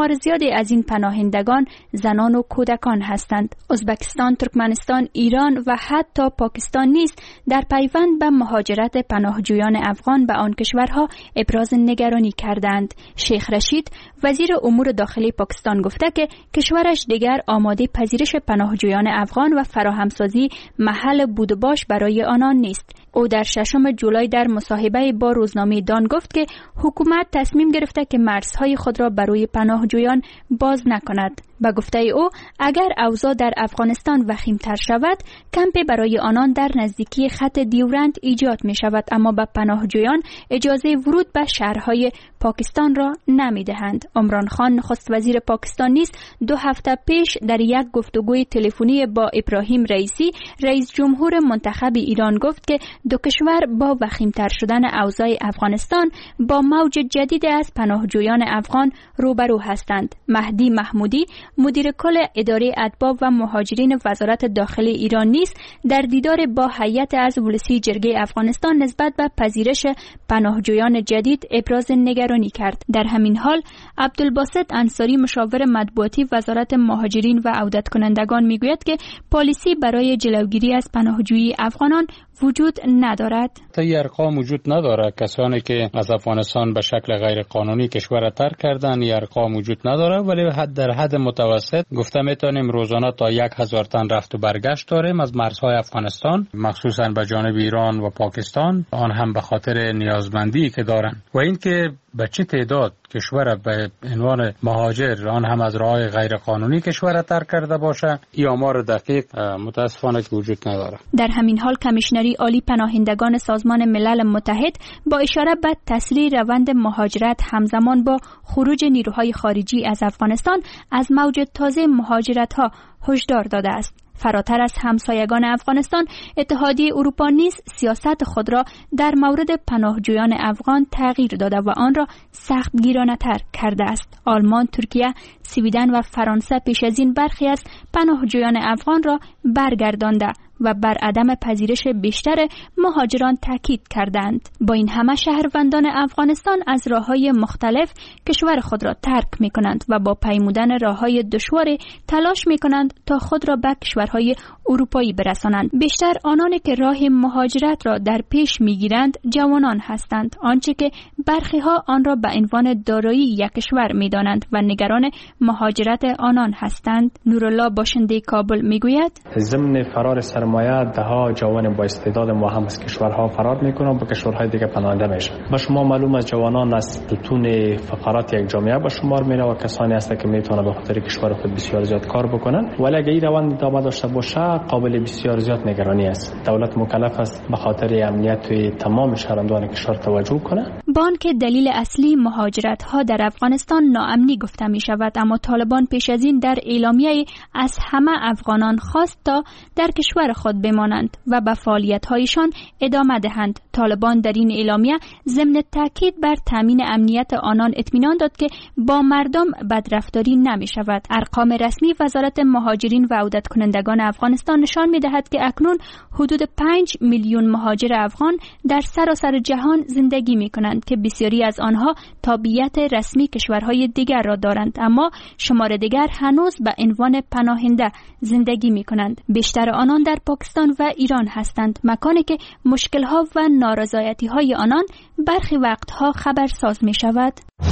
شمار زیادی از این پناهندگان زنان و کودکان هستند. ازبکستان، ترکمنستان، ایران و حتی پاکستان نیز در پیوند به مهاجرت پناهجویان افغان به آن کشورها ابراز نگرانی کردند. شیخ رشید وزیر امور داخلی پاکستان گفته که کشورش دیگر آماده پذیرش پناهجویان افغان و فراهمسازی محل بود و باش برای آنان نیست. او در 6 جولای در مصاحبه با روزنامه دان گفت که حکومت تصمیم گرفته که مرزهای خود را برای پناهجویان باز نکند. به گفته او اگر اوضاع در افغانستان وخیم‌تر شود، کمپی برای آنان در نزدیکی خط دیورند ایجاد می شود، اما به پناهجویان اجازه ورود به شهرهای پاکستان را نمی دهند. عمران خان نخست وزیر پاکستان نیز 2 هفته پیش در یک گفتگوی تلفنی با ابراهیم رئیسی رئیس جمهور منتخب ایران گفت که دو کشور با وخیم‌تر شدن اوضاع افغانستان با موج جدید از پناهجویان افغان روبرو هستند. مهدی محمودی مدیر کل اداره ادبا و مهاجرین وزارت داخلی ایران نیز در دیدار با هیئت از ولسی جرگه افغانستان نسبت به پذیرش پناهجویان جدید ابراز نگرانی کرد. در همین حال عبدالباسط انصاری مشاور مطبوعاتی وزارت مهاجرین و عودت کنندگان میگوید که پالیسی برای جلوگیری از پناهجویی افغانان وجود ندارد. این ارقام وجود نداره. کسانی که از افغانستان به شکل غیر قانونی کشور را ترک کردن این ارقام وجود نداره، ولی در حد متوسط گفته میتونیم روزانه تا 1000 تن رفت و برگشت داریم از مرزهای افغانستان، مخصوصا به جانب ایران و پاکستان، آن هم به خاطر نیازمندی که دارن. و اینکه به چه تعداد کشور به عنوان مهاجر آن هم از راه غیر قانونی کشور ترک کرده باشه، این آمار دقیق متاسفانه وجود نداره. در همین حال کمیشنری عالی پناهندگان سازمان ملل متحد با اشاره به تسریع روند مهاجرت همزمان با خروج نیروهای خارجی از افغانستان از موج تازه مهاجرت‌ها هشدار داده است. فراتر از همسایگان افغانستان، اتحادیه اروپا نیز سیاست خود را در مورد پناهجویان افغان تغییر داده و آن را سخت گیرانه‌تر کرده است. آلمان، ترکیه، سویدن و فرانسه پیش از این برخی از پناهجویان افغان را برگردانده و بر عدم پذیرش بیشتر مهاجران تاکید کردند. با این همه شهروندان افغانستان از راه‌های مختلف کشور خود را ترک می‌کنند و با پیمودن راه‌های دشواری تلاش می‌کنند تا خود را به کشورهای اروپایی برسانند. بیشتر آنانی که راه مهاجرت را در پیش می‌گیرند جوانان هستند، آنچه که برخی‌ها آن را به عنوان دارایی یک کشور می‌دانند و نگران مهاجرت آنان هستند. نورالله باشنده کابل می‌گوید ضمن فرار سرمایه دهها جوان با استعداد ما هم از کشورها فرار میکنن، به کشورهای دیگه پناهنده میشن. به شما معلوم از جوانان از ستون فقرات یک جامعه به شمار میره و کسانی هستند که میتونن به خاطر کشور خود بسیار زیاد کار بکنن، ولی اگه این روند ادامه داشته باشه قابل بسیار زیاد نگرانی است. دولت مکلف است به خاطر امنیت تمام شهروندان کشور توجه کنه. بانک دلیل اصلی مهاجرت ها در افغانستان ناامنی گفته می شود، اما طالبان پیش از این در اعلامیه از همه افغانان خواست تا در کشور خود بمانند و به فعالیت‌هایشان ادامه دهند. طالبان در این اعلامیه ضمن تاکید بر تامین امنیت آنان اطمینان داد که با مردم بدرفتاری نمی شود. ارقام رسمی وزارت مهاجرین و عودت کنندگان افغانستان نشان می دهد که اکنون حدود 5 میلیون مهاجر افغان در سراسر جهان زندگی می کنند که بسیاری از آنها تابعیت رسمی کشورهای دیگر را دارند، اما شمار دیگر هنوز به عنوان پناهنده زندگی می کنند. بیشتر آنان در پاکستان و ایران هستند، مکانی که مشکل‌ها و نارضایتی‌های آنان برخی وقتها خبرساز می شود.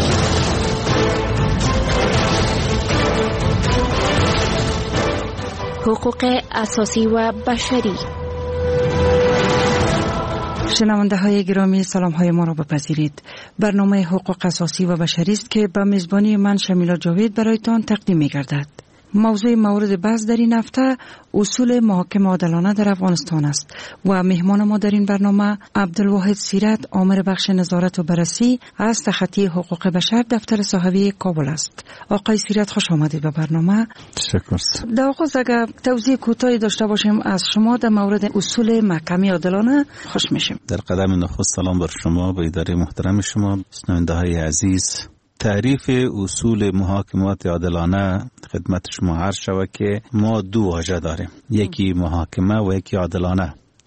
حقوق اساسی و بشری. شنونده های گرامی، سلام های ما را بپذیرید. برنامه حقوق اساسی و بشری است که به میزبانی من شمیلا جاوید برایتان تقدیم می گردد. موضوع مورد بحث در این هفته اصول محاکمه عادلانه در افغانستان است و مهمان ما در این برنامه عبدالواحد سیرت، آمر بخش نظارت و بررسی از تخطی حقوق بشر دفتر صحوی کابل است. آقای سیرت، خوش آمدید به برنامه. تشکر. در آغاز اگر توضیح کوتاهی داشته باشیم از شما در مورد اصول محکمه عادلانه خوش میشیم. در قدم نخست سلام بر شما، به اداره محترم شما، شنونده های عزیز. تعریف اصول محاکمات عادلانه خدمت شما عرض شود که ما دو واژه داریم، یکی محاکمه و یکی عادلانه.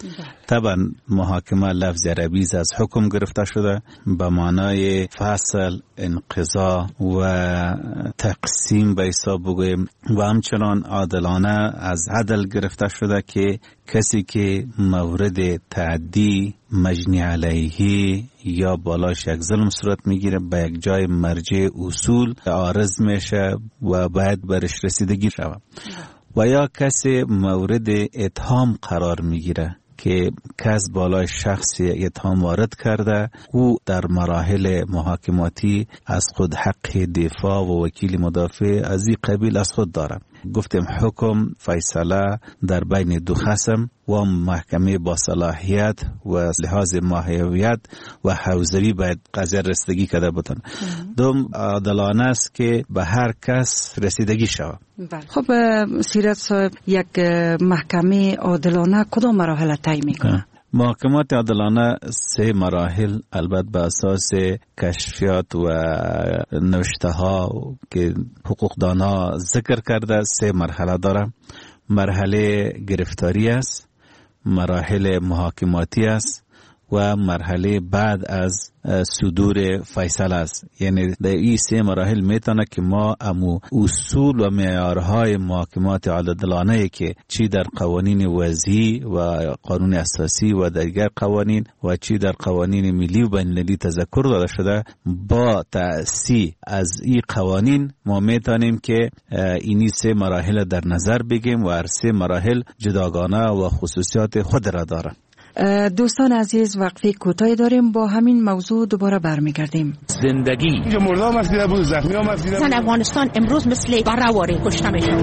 طبعا محاکمه لفظ عربی از حکم گرفته شده به معنای فصل، انقضا و تقسیم به حساب بگویم و همچنان عادلانه از عدل گرفته شده که کسی که مورد تعدی مجنی علیه یا بالاش یک ظلم صورت میگیره به یک جای مرجع اصول عارض میشه و باید برش رسیدگی شود و یا کسی مورد اتهام قرار میگیره که کس بالای شخصی اتهام وارد کرده او در مراحل محاکماتی از خود حق دفاع و وکیل مدافع از این قبیل از خود داره. گفتیم حکم فیصله در بین دو خصم و محکمه با صلاحیت و لحاظ ماهیت و حوزوی باید قضیه رسیدگی کرده بودن. دوم عادلانه است که به هر کس رسیدگی شود. خب سیرت صاحب، یک محکمه عادلانه کدام مراحل طی میکنه؟ محاکمات عادلانه 3 مراحل البته به اساس کشفیات و نوشته ها که حقوقدانها ذکر کرده 3 مرحله داره. مرحله گرفتاری است، مراحل محاکماتی است و مرحله بعد از صدور فیصله است. یعنی در این 3 مراحل میتونه که ما امو اصول و معیارهای محاکمات عادلانه که چی در قوانین وضعی و قانون اساسی و دیگر قوانین و چی در قوانین ملی و بین المللی تذکر داده شده، با تأسیس از این قوانین ما میتونیم که اینی 3 مراحل در نظر بگیریم و هر 3 مراحل جداگانه و خصوصیات خود را داره. دوستان عزیز، وقفه کوتاهی داریم، با همین موضوع دوباره برمیگردیم. زندگی اینجا مردم مسئله بود، زخمی ها مسئله بود. افغانستان امروز مثل برآوری کشته میشه.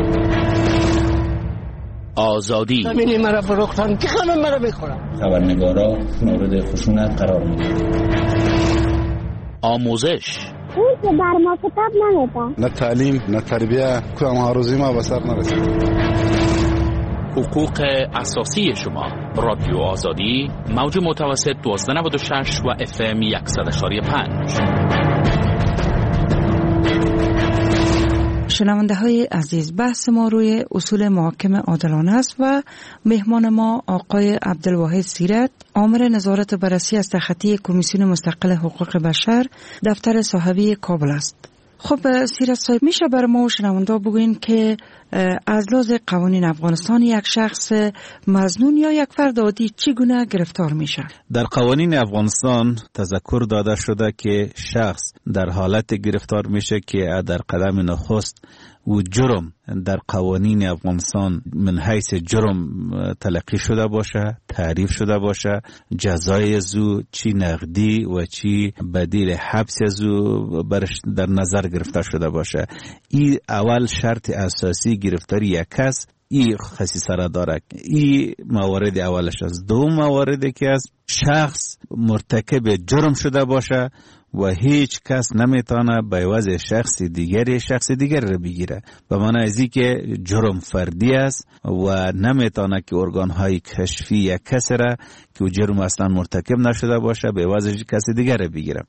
آزادی زمینی مرا فروختن که خانم مرا بخورم. خبرنگارا مورد خشونت قرار میدن. آموزش اون که بر ما کتاب نمیده، نه تعلیم نه تربیه، کام هاروزی ما به سر نرسید. حقوق اساسی شما. رادیو آزادی، موج متوسط 1296 و FM 100.5. شنونده های عزیز، بحث ما روی اصول محاکمه عادلانه است و مهمان ما آقای عبدالواحد سیرت، آمر نظارت بررسی از تخطی کمیسیون مستقل حقوق بشر دفتر صاحبی کابل است. خب سیرت صاحب، میشه برای ما و شنونده بگوین که از لحاظ قوانین افغانستان یک شخص مظنون یا یک فرد عادی چگونه گرفتار میشه؟ در قوانین افغانستان تذکر داده شده که شخص در حالت گرفتار میشه که در قدم نخست و جرم در قوانین افغانستان من حیث جرم تلقی شده باشه، تعریف شده باشه، جزای زو چی نقدی و چی بدیل حبس زو برش در نظر گرفته شده باشه. این اول شرط اساسی گرفتاری یک کس این خصیصه را داره. این موارد اولش است. دوم مواردی که از شخص مرتکب جرم شده باشه و هیچ کس نمیتونه به عوض شخص دیگر را بگیره. به معنی ازی که جرم فردی است و نمیتونه که ارگانهای کشفی یک کس را که جرم اصلا مرتکب نشده باشه به عوض کس دیگر را بگیره.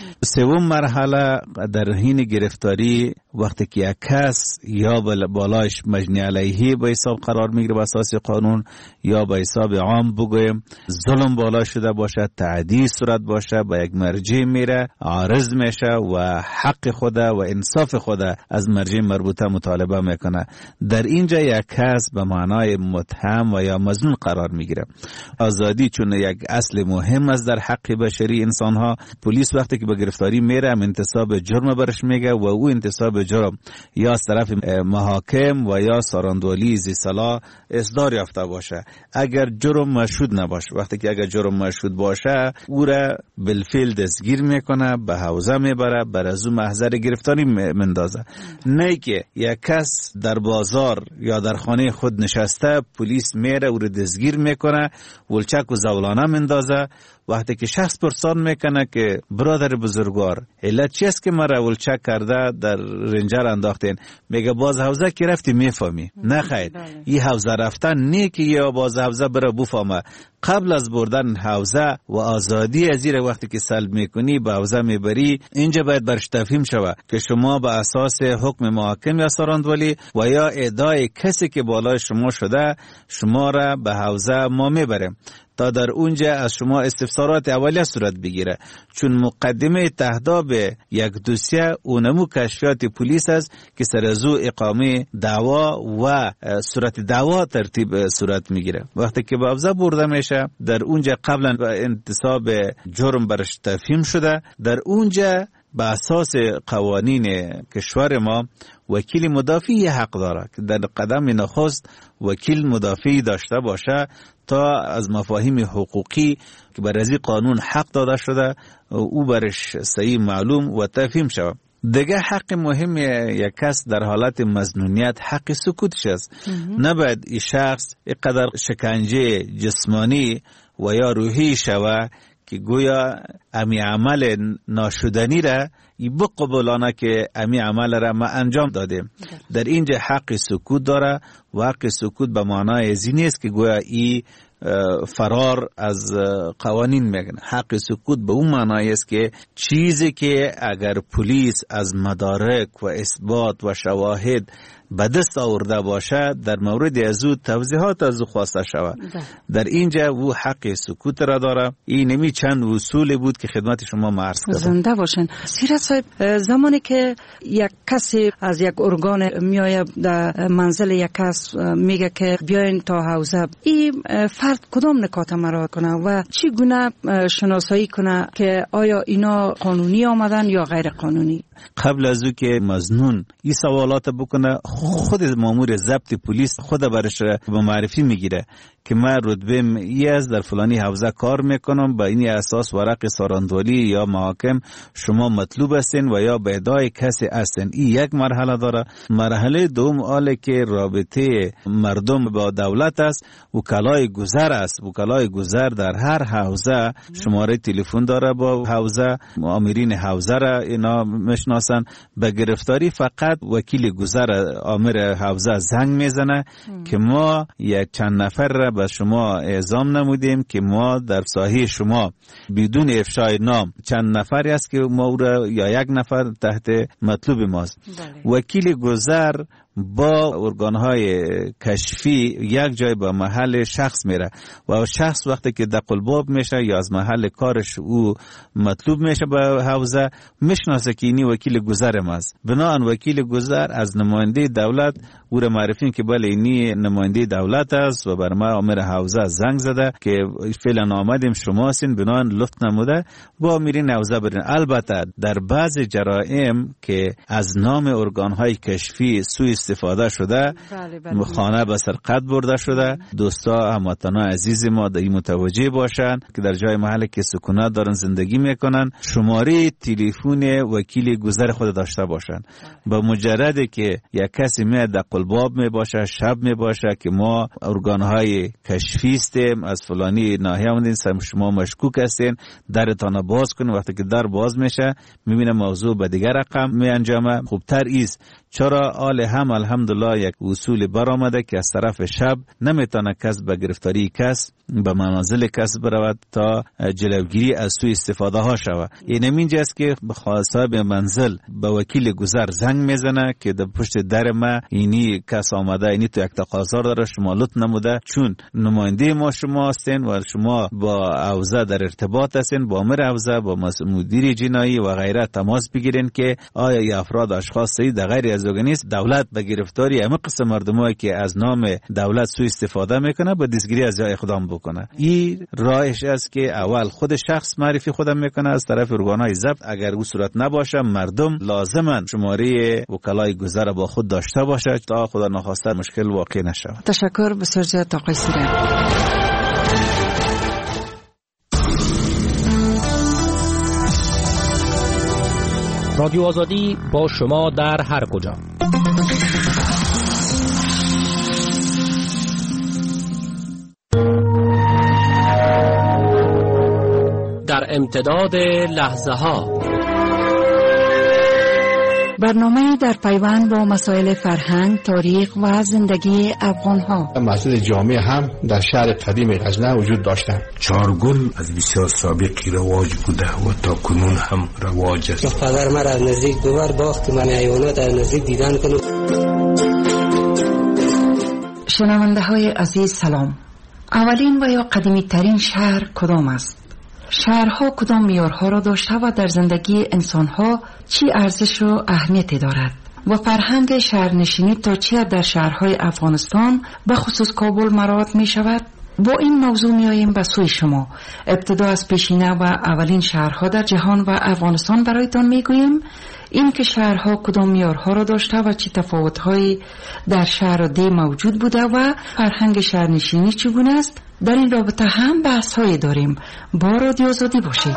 سوم مرحله در حین گرفتاری وقتی که یک کس یا بالایش مجنی علیه به حساب قرار میگیره به اساس قانون یا به حساب عام بگویم ظلم بالا شده باشه، تعدی صورت باشه، به یک مرجع میره، عارض میشه و حق خود و انصاف خود از مرجع مربوطه مطالبه میکنه. در اینجا یک کس به معنای متهم و یا مظنون قرار میگیره. آزادی چون یک اصل مهم است در حق بشری انسان ها، پلیس وقتی که به گرفتاری میره انتصاب جرم برش میگه و او انتصاب جرم یا از طرف محاکم و یا ساراندولی ذی صلاح اصدار یافته باشه. اگر جرم مشهود نباشه، وقتی که اگر جرم مشهود باشه او را بالفعل دستگیر میکنه، به حوزه میبره، بر از او محضر گرفتاری مندازه. نه که یک کس در بازار یا در خانه خود نشسته پلیس میره او را دستگیر میکنه، ولچک و زولانه مندازه. وقتی که شخص پرسان میکنه که برادر بزرگوار علت چی است که مرا ولچک کرده در رنجر انداختین، میگه باز حوزه که رفتی میفهمی. نه خیر، این حوزه رفتن نه که یا باز حوزه برا بفهمه. قبل از بردن حوزه و آزادی از زیر وقتی که سلب میکنی به حوزه میبری، اینجا باید برش تفهیم شود که شما به اساس حکم محاکم یا ساراندولی و یا ادعای کسی که بالای شما شده شما را به حوزه ما میبریم تا در اونجا از شما استفسارات اولیه صورت بگیره، چون مقدمه تهداب یک دوسیه اونمو کشفیات پلیس است که سر از او اقامه دعوا و صورت دعوا ترتیب صورت میگیره. وقتی که به حوزه برده میشه، در اونجا قبلا انتصاب جرم برش تفهیم شده، در اونجا به اساس قوانین کشور ما وکیل مدافعی حق داره که در قدم نخست وکیل مدافعی داشته باشه تا از مفاهیم حقوقی که بر از قانون حق داده شده او برش صحیح معلوم و تفهیم شود. دیگه حق مهم یک کس در حالت مظنونیت حق سکوتش است. نباید این شخص اینقدر شکنجه جسمانی و یا روحی شود که گویا امی عمل ناشدنی را بقبولانه که امی عمل را ما انجام دادیم. در اینجا حق سکوت داره و حق سکوت به معنای ازی نیست که گویا ای فرار از قوانین میگن. حق سکوت به اون معنای است که چیزی که اگر پلیس از مدارک و اثبات و شواهد به دست آورده باشه در مورد از او توضیحات از او خواسته شود. در اینجا او حق سکوت را داره. این نمی چند اصول بود که خدمت شما عرض کردم. زنده باشن. سیرت صاحب، زمانی که یک کسی از یک ارگان میآید در منزل یک کس میگه که بیاین تا حوزه، این فرد کدام نکات مراعات کنه و چی گونه شناسایی کنه که آیا اینا قانونی آمدن یا غیر قانونی؟ قبل از او که مظنون این سوالات بکنه، خود مامور ضبط پلیس خود برش به معرفی میگیره که من رتبه ای از در فلانی حوزه کار میکنم، با این اساس ورق ساراندولی یا محاکم شما مطلوب هستین و یا به ادعای کسی هستین. این یک مرحله داره. مرحله دوم آله که رابطه مردم با دولت است، وکلای گذر است. وکلای گذر در هر حوزه شماره تلفن داره با حوزه، آمرین حوزه را اینا مشناسن. به گرفتاری فقط وکیل گذر آمر حوزه زنگ میزنه که ما یک چند نفر را به شما اعزام نمودیم که ما در ساحه شما بدون افشای نام چند نفری است که ما را یا یک نفر تحت مطلوب ماست. وکیل گذر با ارگانهای کشفی یک جای به محل شخص میره و شخص وقتی که دقلباب میشه یا از محل کارش او مطلوب میشه به حوزه، میشناسه که اینی وکیل گذر ماست. بنابراین وکیل گذر از نماینده دولت او را معرفی که بله اینی نماینده دولت است و بر ما آمر حوزه زنگ زده که فعلا آمدیم شما هستین، بنابراین لطف نموده با میرین حوزه برین. البته در بعض جرائم که از نام ارگانهای کشفی سوء استفاده شده، خانه به سرقت برده شده، دوستا هموطنا عزیز ما در این متوجه باشن که در جای محل که سکونت دارن زندگی میکنن شماره تلفن وکیل گذر خود داشته باشن. با مجرد که یک کسی میاد در قلباب می باشه، شب می باشه که ما ارگانهای کشفی هستیم از فلانی ناحیه آمدین، شما مشکوک هستین، درتان باز کنید. وقتی که در باز میشه میبینه موضوع به دیگر رقم می انجامه. خوبتر ایست. چرا آل هم الحمدلله یک اصول برآمده که از طرف شب نمیتونه کس به گرفتاری کس به منازل کس برود تا جلوگیری از سوء استفاده ها شود. این اینجاست که صاحب منزل به وکیل گذر زنگ میزنه که در پشت در ما اینی کس آمده، اینی تو یک تقاضا داره، شما لطف نموده چون نماینده ما شما هستین و شما با حوزه در ارتباط هستین، با امر حوزه با مدیر جنایی و غیره تماس بگیرین که آیا ای افراد اشخاصی در غیر از نیست. دولت به گرفتاری همه قسم مردمایی که از نام دولت سوء استفاده میکنه به دستگیری از جای اقدام بکنه. این راهش است که اول خود شخص معرفی خودم میکنه از طرف ارگانهای ضبط. اگر او صورت نباشه مردم لازما شماره وکلای گذر با خود داشته باشه تا خدا نخواسته مشکل واقع نشه. تشکر بسیار زیاد آقای سیرت. رادیو آزادی با شما در هر کجا. در امتداد لحظه ها برنامه در پیوند با مسائل فرهنگ، تاریخ و زندگی افغان ها. مسجد جامع هم در شهر قدیم غزنه وجود داشتند. چارگل از بسیار سابقی رواج بوده و تا کنون هم رواج است. پدر مرا از نزدیک دوبار باخت من حیوانات از نزدیک دیدن کنم. شنونده های عزیز سلام. اولین و یا قدیمی ترین شهر کدام است؟ شهرها کدام معیارها را داشته و در زندگی انسانها چی ارزش و اهمیتی دارد؟ و فرهنگ شهرنشینی تا چی در شهرهای افغانستان به خصوص کابل مراعات می شود؟ با این موضوع می آییم به سوی شما. ابتدا از پیشینه و اولین شهرها در جهان و افغانستان برایتان می گوییم. این که شهرها کدام معیارها را داشته و چه تفاوت‌هایی در شهر دی موجود بوده و فرهنگ شهرنشینی چگونه است، در این رابطه هم بحث‌هایی داریم. با رادیو آزادی باشید.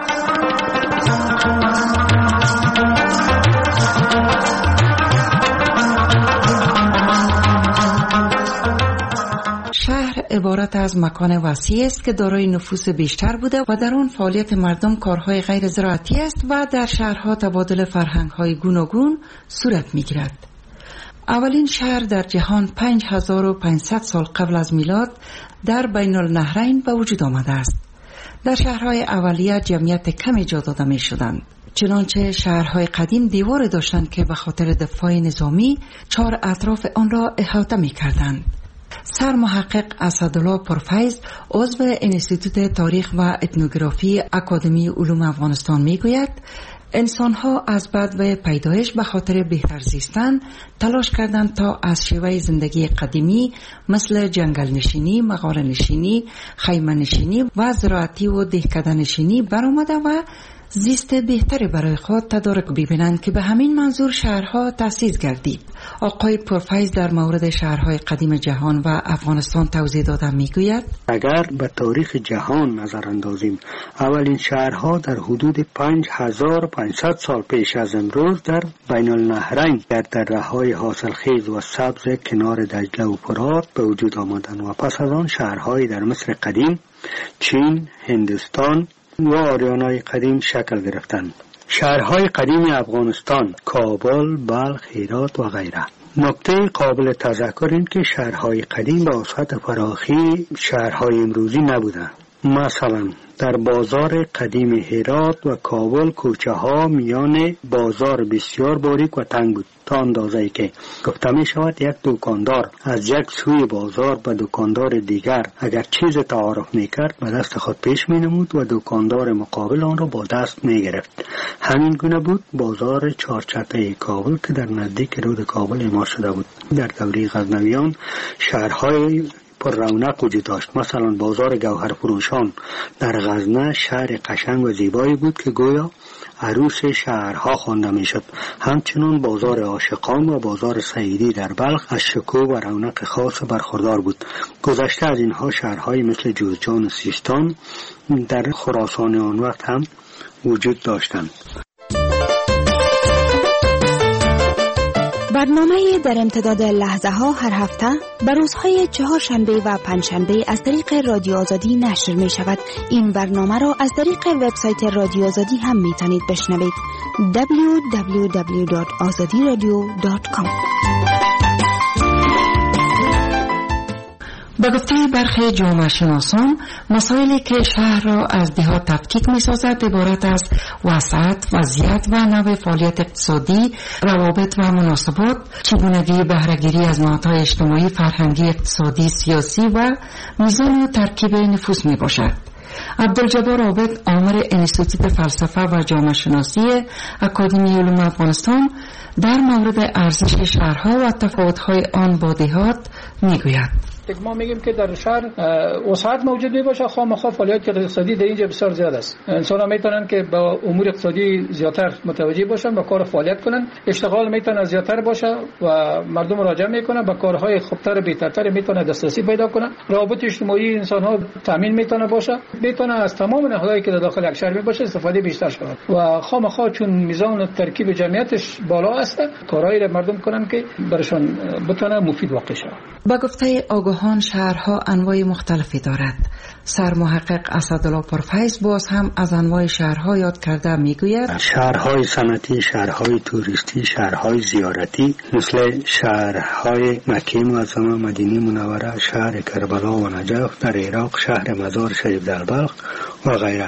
شهر عبارت از مکان وسیع است که دارای نفوس بیشتر بوده و در آن فعالیت مردم کارهای غیر زراعتی است و در شهرها تبادل فرهنگ‌های گوناگون صورت می‌گیرد. اولین شهر در جهان 5500 سال قبل از میلاد در بین النهرین به وجود آمده است. در شهرهای اولیه جمعیت کمی جا داده می شدند. چنانچه شهرهای قدیم دیوار داشتند که به خاطر دفاع نظامی 4 اطراف آن را احاطه می کردند. سر محقق اسدالله پرفیض عضو انستیتوت تاریخ و اتنوگرافی اکادمی علوم افغانستان می گوید انسان‌ها از بعد و پیدایش به خاطر بهتر زیستن تلاش کردند تا از شیوه زندگی قدیمی مثل جنگل نشینی، مغاره نشینی، خیمه نشینی و زراعتی و دهکده نشینی برآمده و زیست بهتری برای خود تدارک ببینند که به همین منظور شهرها تأسیس گردید. آقای پرفیض در مورد شهرهای قدیم جهان و افغانستان توضیح داده میگوید اگر به تاریخ جهان نظر اندازیم، اولین شهرها در حدود 5500 سال پیش از امروز در بین النهرین در دره‌های حاصلخیز و سبز کنار دجله و فرات به وجود آمدند و پس از آن شهرهای در مصر قدیم، چین، هندوستان و آریانای قدیم شکل گرفتند. شهرهای قدیم افغانستان، کابل، بلخ، هرات و غیره. نکته قابل تذکر این که شهرهای قدیم به وسعت فراخی شهرهای امروزی نبودند. مثلا در بازار قدیم هرات و کابل کوچه ها میان بازار بسیار باریک و تنگ بود، تا اندازه‌ای که گفته می شود یک دکاندار از یک سوی بازار به دکاندار دیگر اگر چیز تعارف می کرد به دست خود پیش می نمود و دکاندار مقابل آن را با دست می گرفت. همین گونه بود بازار چارچته کابل که در نزدیک رود کابل اعمار شده بود. در دوره غزنویان شهرهای پر رونق وجود داشت. مثلا بازار گوهر فروشان در غزنه شهر قشنگ و زیبایی بود که گویا عروس شهرها خوانده می شد. همچنان بازار عاشقان و بازار سعیدی در بلخ از شکوه و رونق خاص برخوردار بود. گذشته از اینها شهرهای مثل جوزجان و سیستان در خراسان آن وقت هم وجود داشتند. برنامه در امتداد لحظه ها هر هفته بر روزهای چهارشنبه و پنجشنبه از طریق رادیو آزادی نشر می شود. این برنامه را از طریق وبسایت رادیو آزادی هم می توانید بشنوید. www.azadiradio.com. به گفته برخی جامعه شناسان، مسائلی که شهر را از دهات تفکیک می سازد عبارت از وسعت، وضعیت و نوع فعالیت اقتصادی، روابط و مناسبات، چگونگی بهره‌گیری از نهادهای اجتماعی، فرهنگی، اقتصادی، سیاسی و میزان و ترکیب نفوس می باشد. عبدالجبار عابد، آمر انستیتوت فلسفه و جامعه شناسی اکادمی علوم افغانستان، در مورد ارزش شهرها و تفاوت‌های آن با دهات میگوید. ما میگیم که در شهر وسعت موجود می باشه، خامخا فعالیت اقتصادی در اینجا بسیار زیاد است. انسان‌ها میتونن که با امور اقتصادی زیاتر متوجه باشن، با کار فعالیت کنن، اشتغال میتونه زیاتر باشه و مردم مراجعه میکنن، با کارهای خوبتر بهترتر میتونه دسترسی پیدا کنن، روابط اجتماعی انسان‌ها تامین میتونه باشه، میتونه از تمام نهادهایی که در داخل یک شهر می باشه استفاده بیشتر شود و خامخا چون میزان ترکیب جمعیتش بالا است، کارهایی را مردم کنن که برشون بتونه مفید واقع شود. با گفته آگاهان شهرها انواع مختلفی دارد. سرمحقق اسدالله پرفیض باز هم از انواع شهرها یاد کرده میگوید شهرهای صنعتی، شهرهای توریستی، شهرهای زیارتی مثل شهرهای مکه معظمه، مدینه منوره، شهر کربلا و نجف در عراق، شهر مزار شریف در بلخ و غیره.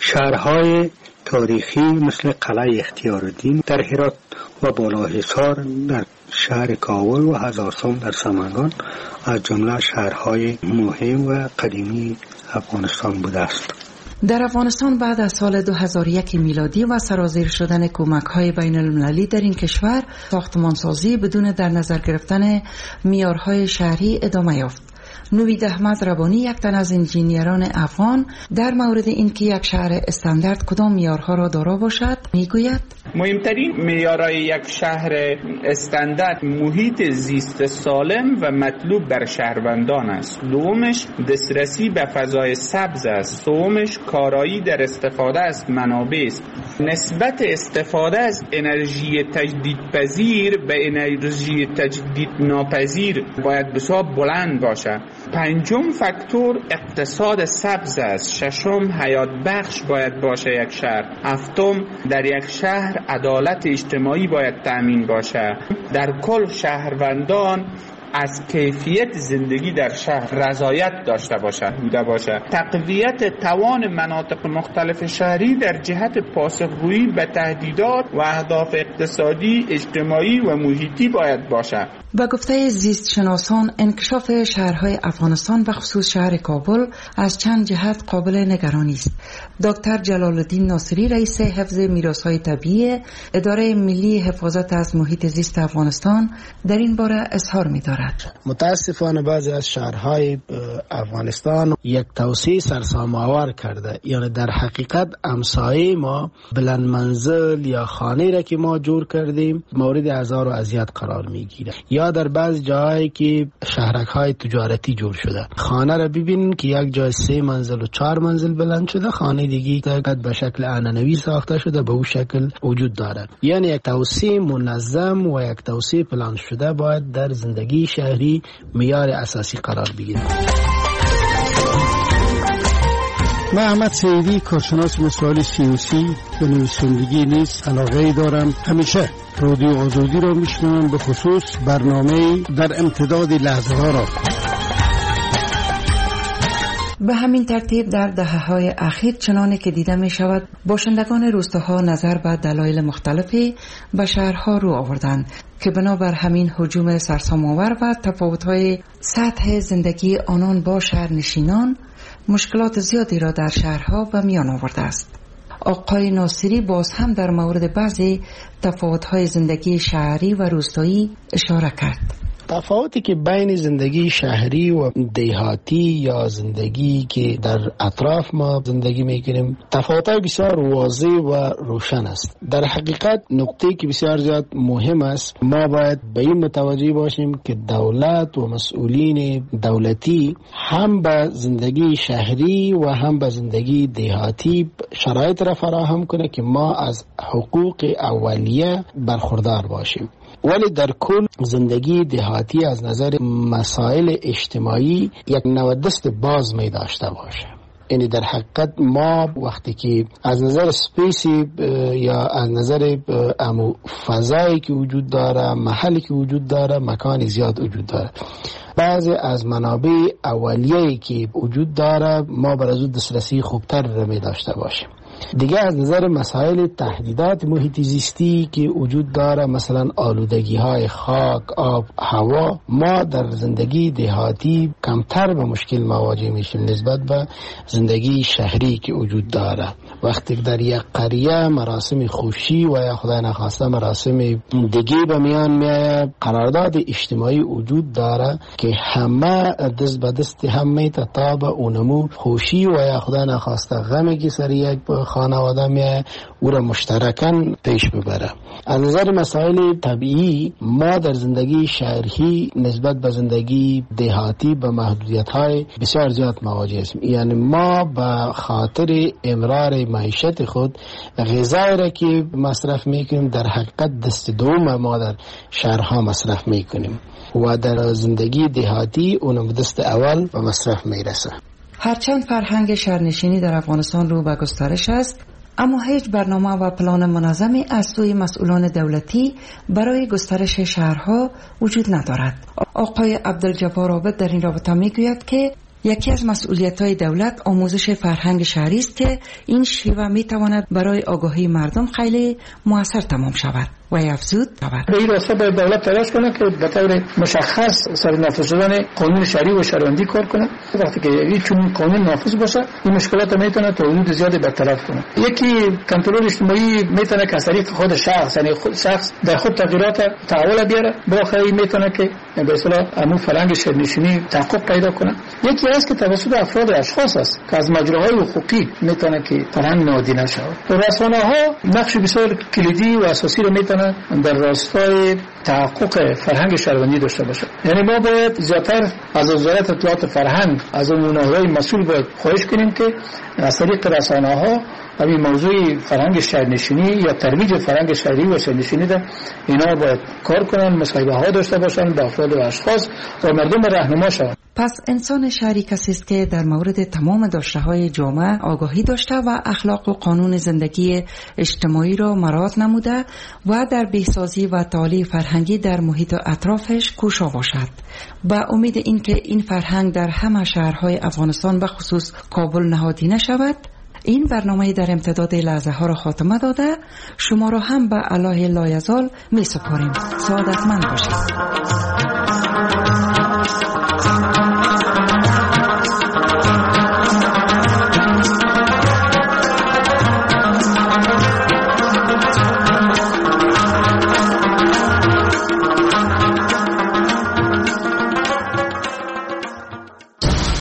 شهرهای تاریخی مثل قلعه اختیارالدین در هرات و بالاحصار در شهر کابل و هزارسان در سمنگان از جمله شهرهای مهم و قدیمی افغانستان بوده است. در افغانستان بعد از سال 2001 میلادی و سرازیر شدن کمک‌های بین المللی در این کشور، ساختمانسازی بدون در نظر گرفتن معیارهای شهری ادامه یافت. نوید احمد ربانی، یک تن از انجینیران افغان، در مورد اینکه یک شهر استاندارد کدام معیارها را دارا باشد میگوید: مهمترین معیارهای یک شهر استاندارد محیط زیست سالم و مطلوب بر شهروندان است. دومش دسترسی به فضای سبز است. سومش کارایی در استفاده از منابع است. نسبت استفاده از انرژی تجدیدپذیر به انرژی تجدید ناپذیر باید بسیار بلند باشد. پنجم فاکتور اقتصاد سبز است. ششم حیات بخش باید باشه یک شهر. هفتم در یک شهر عدالت اجتماعی باید تأمین باشه. در کل شهروندان از کیفیت زندگی در شهر رضایت داشته باشه. تقویت توان مناطق مختلف شهری در جهت پاسخگویی به تهدیدات و اهداف اقتصادی، اجتماعی و محیطی باید باشه. با گفته زیست شناسان، انکشاف شهرهای افغانستان و خصوص شهر کابل از چند جهت قابل نگرانی است. دکتر جلال الدین ناصری، رئیس حفظ میراث‌های طبیعی اداره ملی حفاظت از محیط زیست افغانستان، در این باره اظهار می‌دارد: متاسفانه بعضی از شهرهای افغانستان یک توسعه سرسام‌آور کرده، یعنی در حقیقت امسایه ما بلند منزل یا خانه را که ما جور کردیم مورد آزار و اذیت قرار میگیره. یا در بعض جاهایی که شهرک‌های تجارتی جور شده، خانه را ببینین که یک جای 3 منزل و 4 منزل بلند شده، خانه دیگه به شکل عنعنوی ساخته شده به اون شکل وجود دارد. یعنی یک توسعه منظم و یک توسعه پلان شده باید در زندگی شهری معیار اساسی قرار بگیره. من احمد سیدی، کارشناس مسائل سیاسی و نویسندگی نیز علاقه‌ای دارم. همیشه رادیو آزادی را میشنوم، به خصوص برنامه در امتداد لحظه ها را. به همین ترتیب در دهه‌های اخیر چنانه که دیده می شود باشندگان روستاها نظر به دلایل مختلفی به شهرها رو آوردند که بنابر همین هجوم سرسام‌آور و تفاوت‌های سطح زندگی آنان با شهرنشینان مشکلات زیادی را در شهرها به میان آورده است. آقای ناصری باز هم در مورد بعضی تفاوت‌های زندگی شهری و روستایی اشاره کرد. تفاوتی که بین زندگی شهری و دیهاتی یا زندگی که در اطراف ما زندگی میکنیم تفاوت‌های بسیار واضح و روشن است. در حقیقت نکته که بسیار زیاد مهم است، ما باید به این متوجه باشیم که دولت و مسئولین دولتی هم به زندگی شهری و هم به زندگی دیهاتی شرایط را فراهم کنه که ما از حقوق اولیه برخوردار باشیم. ولی در کل زندگی دیهاتی از نظر مسائل اجتماعی یک نوع دست باز می داشته باشه. یعنی در حقیقت ما وقتی که از نظر سپیسی یا از نظر فضایی که وجود داره، محلی که وجود داره، مکانی زیاد وجود داره، بعضی از منابع اولیه‌ای که وجود داره ما بر از دسترسی خوبتر می داشته باشیم. دیگه از نظر مسائل تهدیدات محیط زیستی که وجود داره، مثلا آلودگی های خاک، آب، هوا، ما در زندگی دیهاتی کمتر به مشکل مواجه میشیم نسبت به زندگی شهری که وجود داره. وقتی در یک قریه مراسم خوشی و یا خدای نخواسته مراسم دیگه به میان میاد، قرارداد اجتماعی وجود داره که همه دست به دست هم میته تا به اونمو خوشی و یا خدای نخواسته غمی که سر یک خانواده میاد او را مشترکاً پیش ببره. از نظر مسائل طبیعی ما در زندگی شهری نسبت به زندگی دیهاتی به محدودیت‌های بسیار زیاد مواجه هستیم. یعنی ما به خاطر امرار معیشت خود غذایی را که مصرف میکنیم در حقیقت دست دوم ما در شهرها مصرف میکنیم و در زندگی دیهاتی اونم دست اول به مصرف میرسه. هرچند فرهنگ شهرنشینی در افغانستان رو به گسترش است، اما هیچ برنامه و پلان منظمی از سوی مسئولان دولتی برای گسترش شهرها وجود ندارد. آقای عبدالجبار عابد در این رابطه میگوید که یکی از مسئولیت‌های دولت آموزش فرهنگ شهری است که این شیوه می‌تواند برای آگاهی مردم خیلی موثر تمام شود. و افزود به این راستا باید دولت تلاش کنه که به طور مشخص سر نافذ شدن قانون شهری و شهروندی کار کنه. وقتی که این چون قانون نافذ باشه این مشکلات میتونه تا حدود زیادی برطرف کنه. یکی کنترل اجتماعی میتونه که از طریق خود شخص، یعنی شخص در خود تغییرات تحول بیاره، بالاخره میتونه که به اصطلاح امو فرهنگ شهرنشینی تحقق پیدا کنه. یکی است که توسط افراد اشخاص است که از مجراهای حقوقی میتونه که فرهنگ نادیده نشه. رسانه‌ها نقش بسیار کلیدی و اساسی رو میتونه در راستای تحقق فرهنگ شهروندی داشته باشه. یعنی ما باید زیادتر از وزارت اطلاعات فرهنگ، از امورهای مسئول باید خواهش کنیم که از طریق رسانه‌ها همین موضوع فرهنگ شهرنشینی یا ترویج فرهنگ شهری و شهرنشینی ده اینا باید کار کنن، مصاحبه‌ها داشته باشن با افراد و اشخاص و مردم راهنما شوند. پس انسان شهری کسی است که در مورد تمام داشته‌های جامعه آگاهی داشته و اخلاق و قانون زندگی اجتماعی را مراعات نموده و در بهسازی و تعالی فرهنگی در محیط اطرافش کوشا باشد. با امید اینکه این فرهنگ در همه شهرهای افغانستان به خصوص کابل نهادینه شود، این برنامه در امتداد لحظه ها را خاتمه داده شما را هم به الله لایزال می سپاریم. سعادتمند باشید.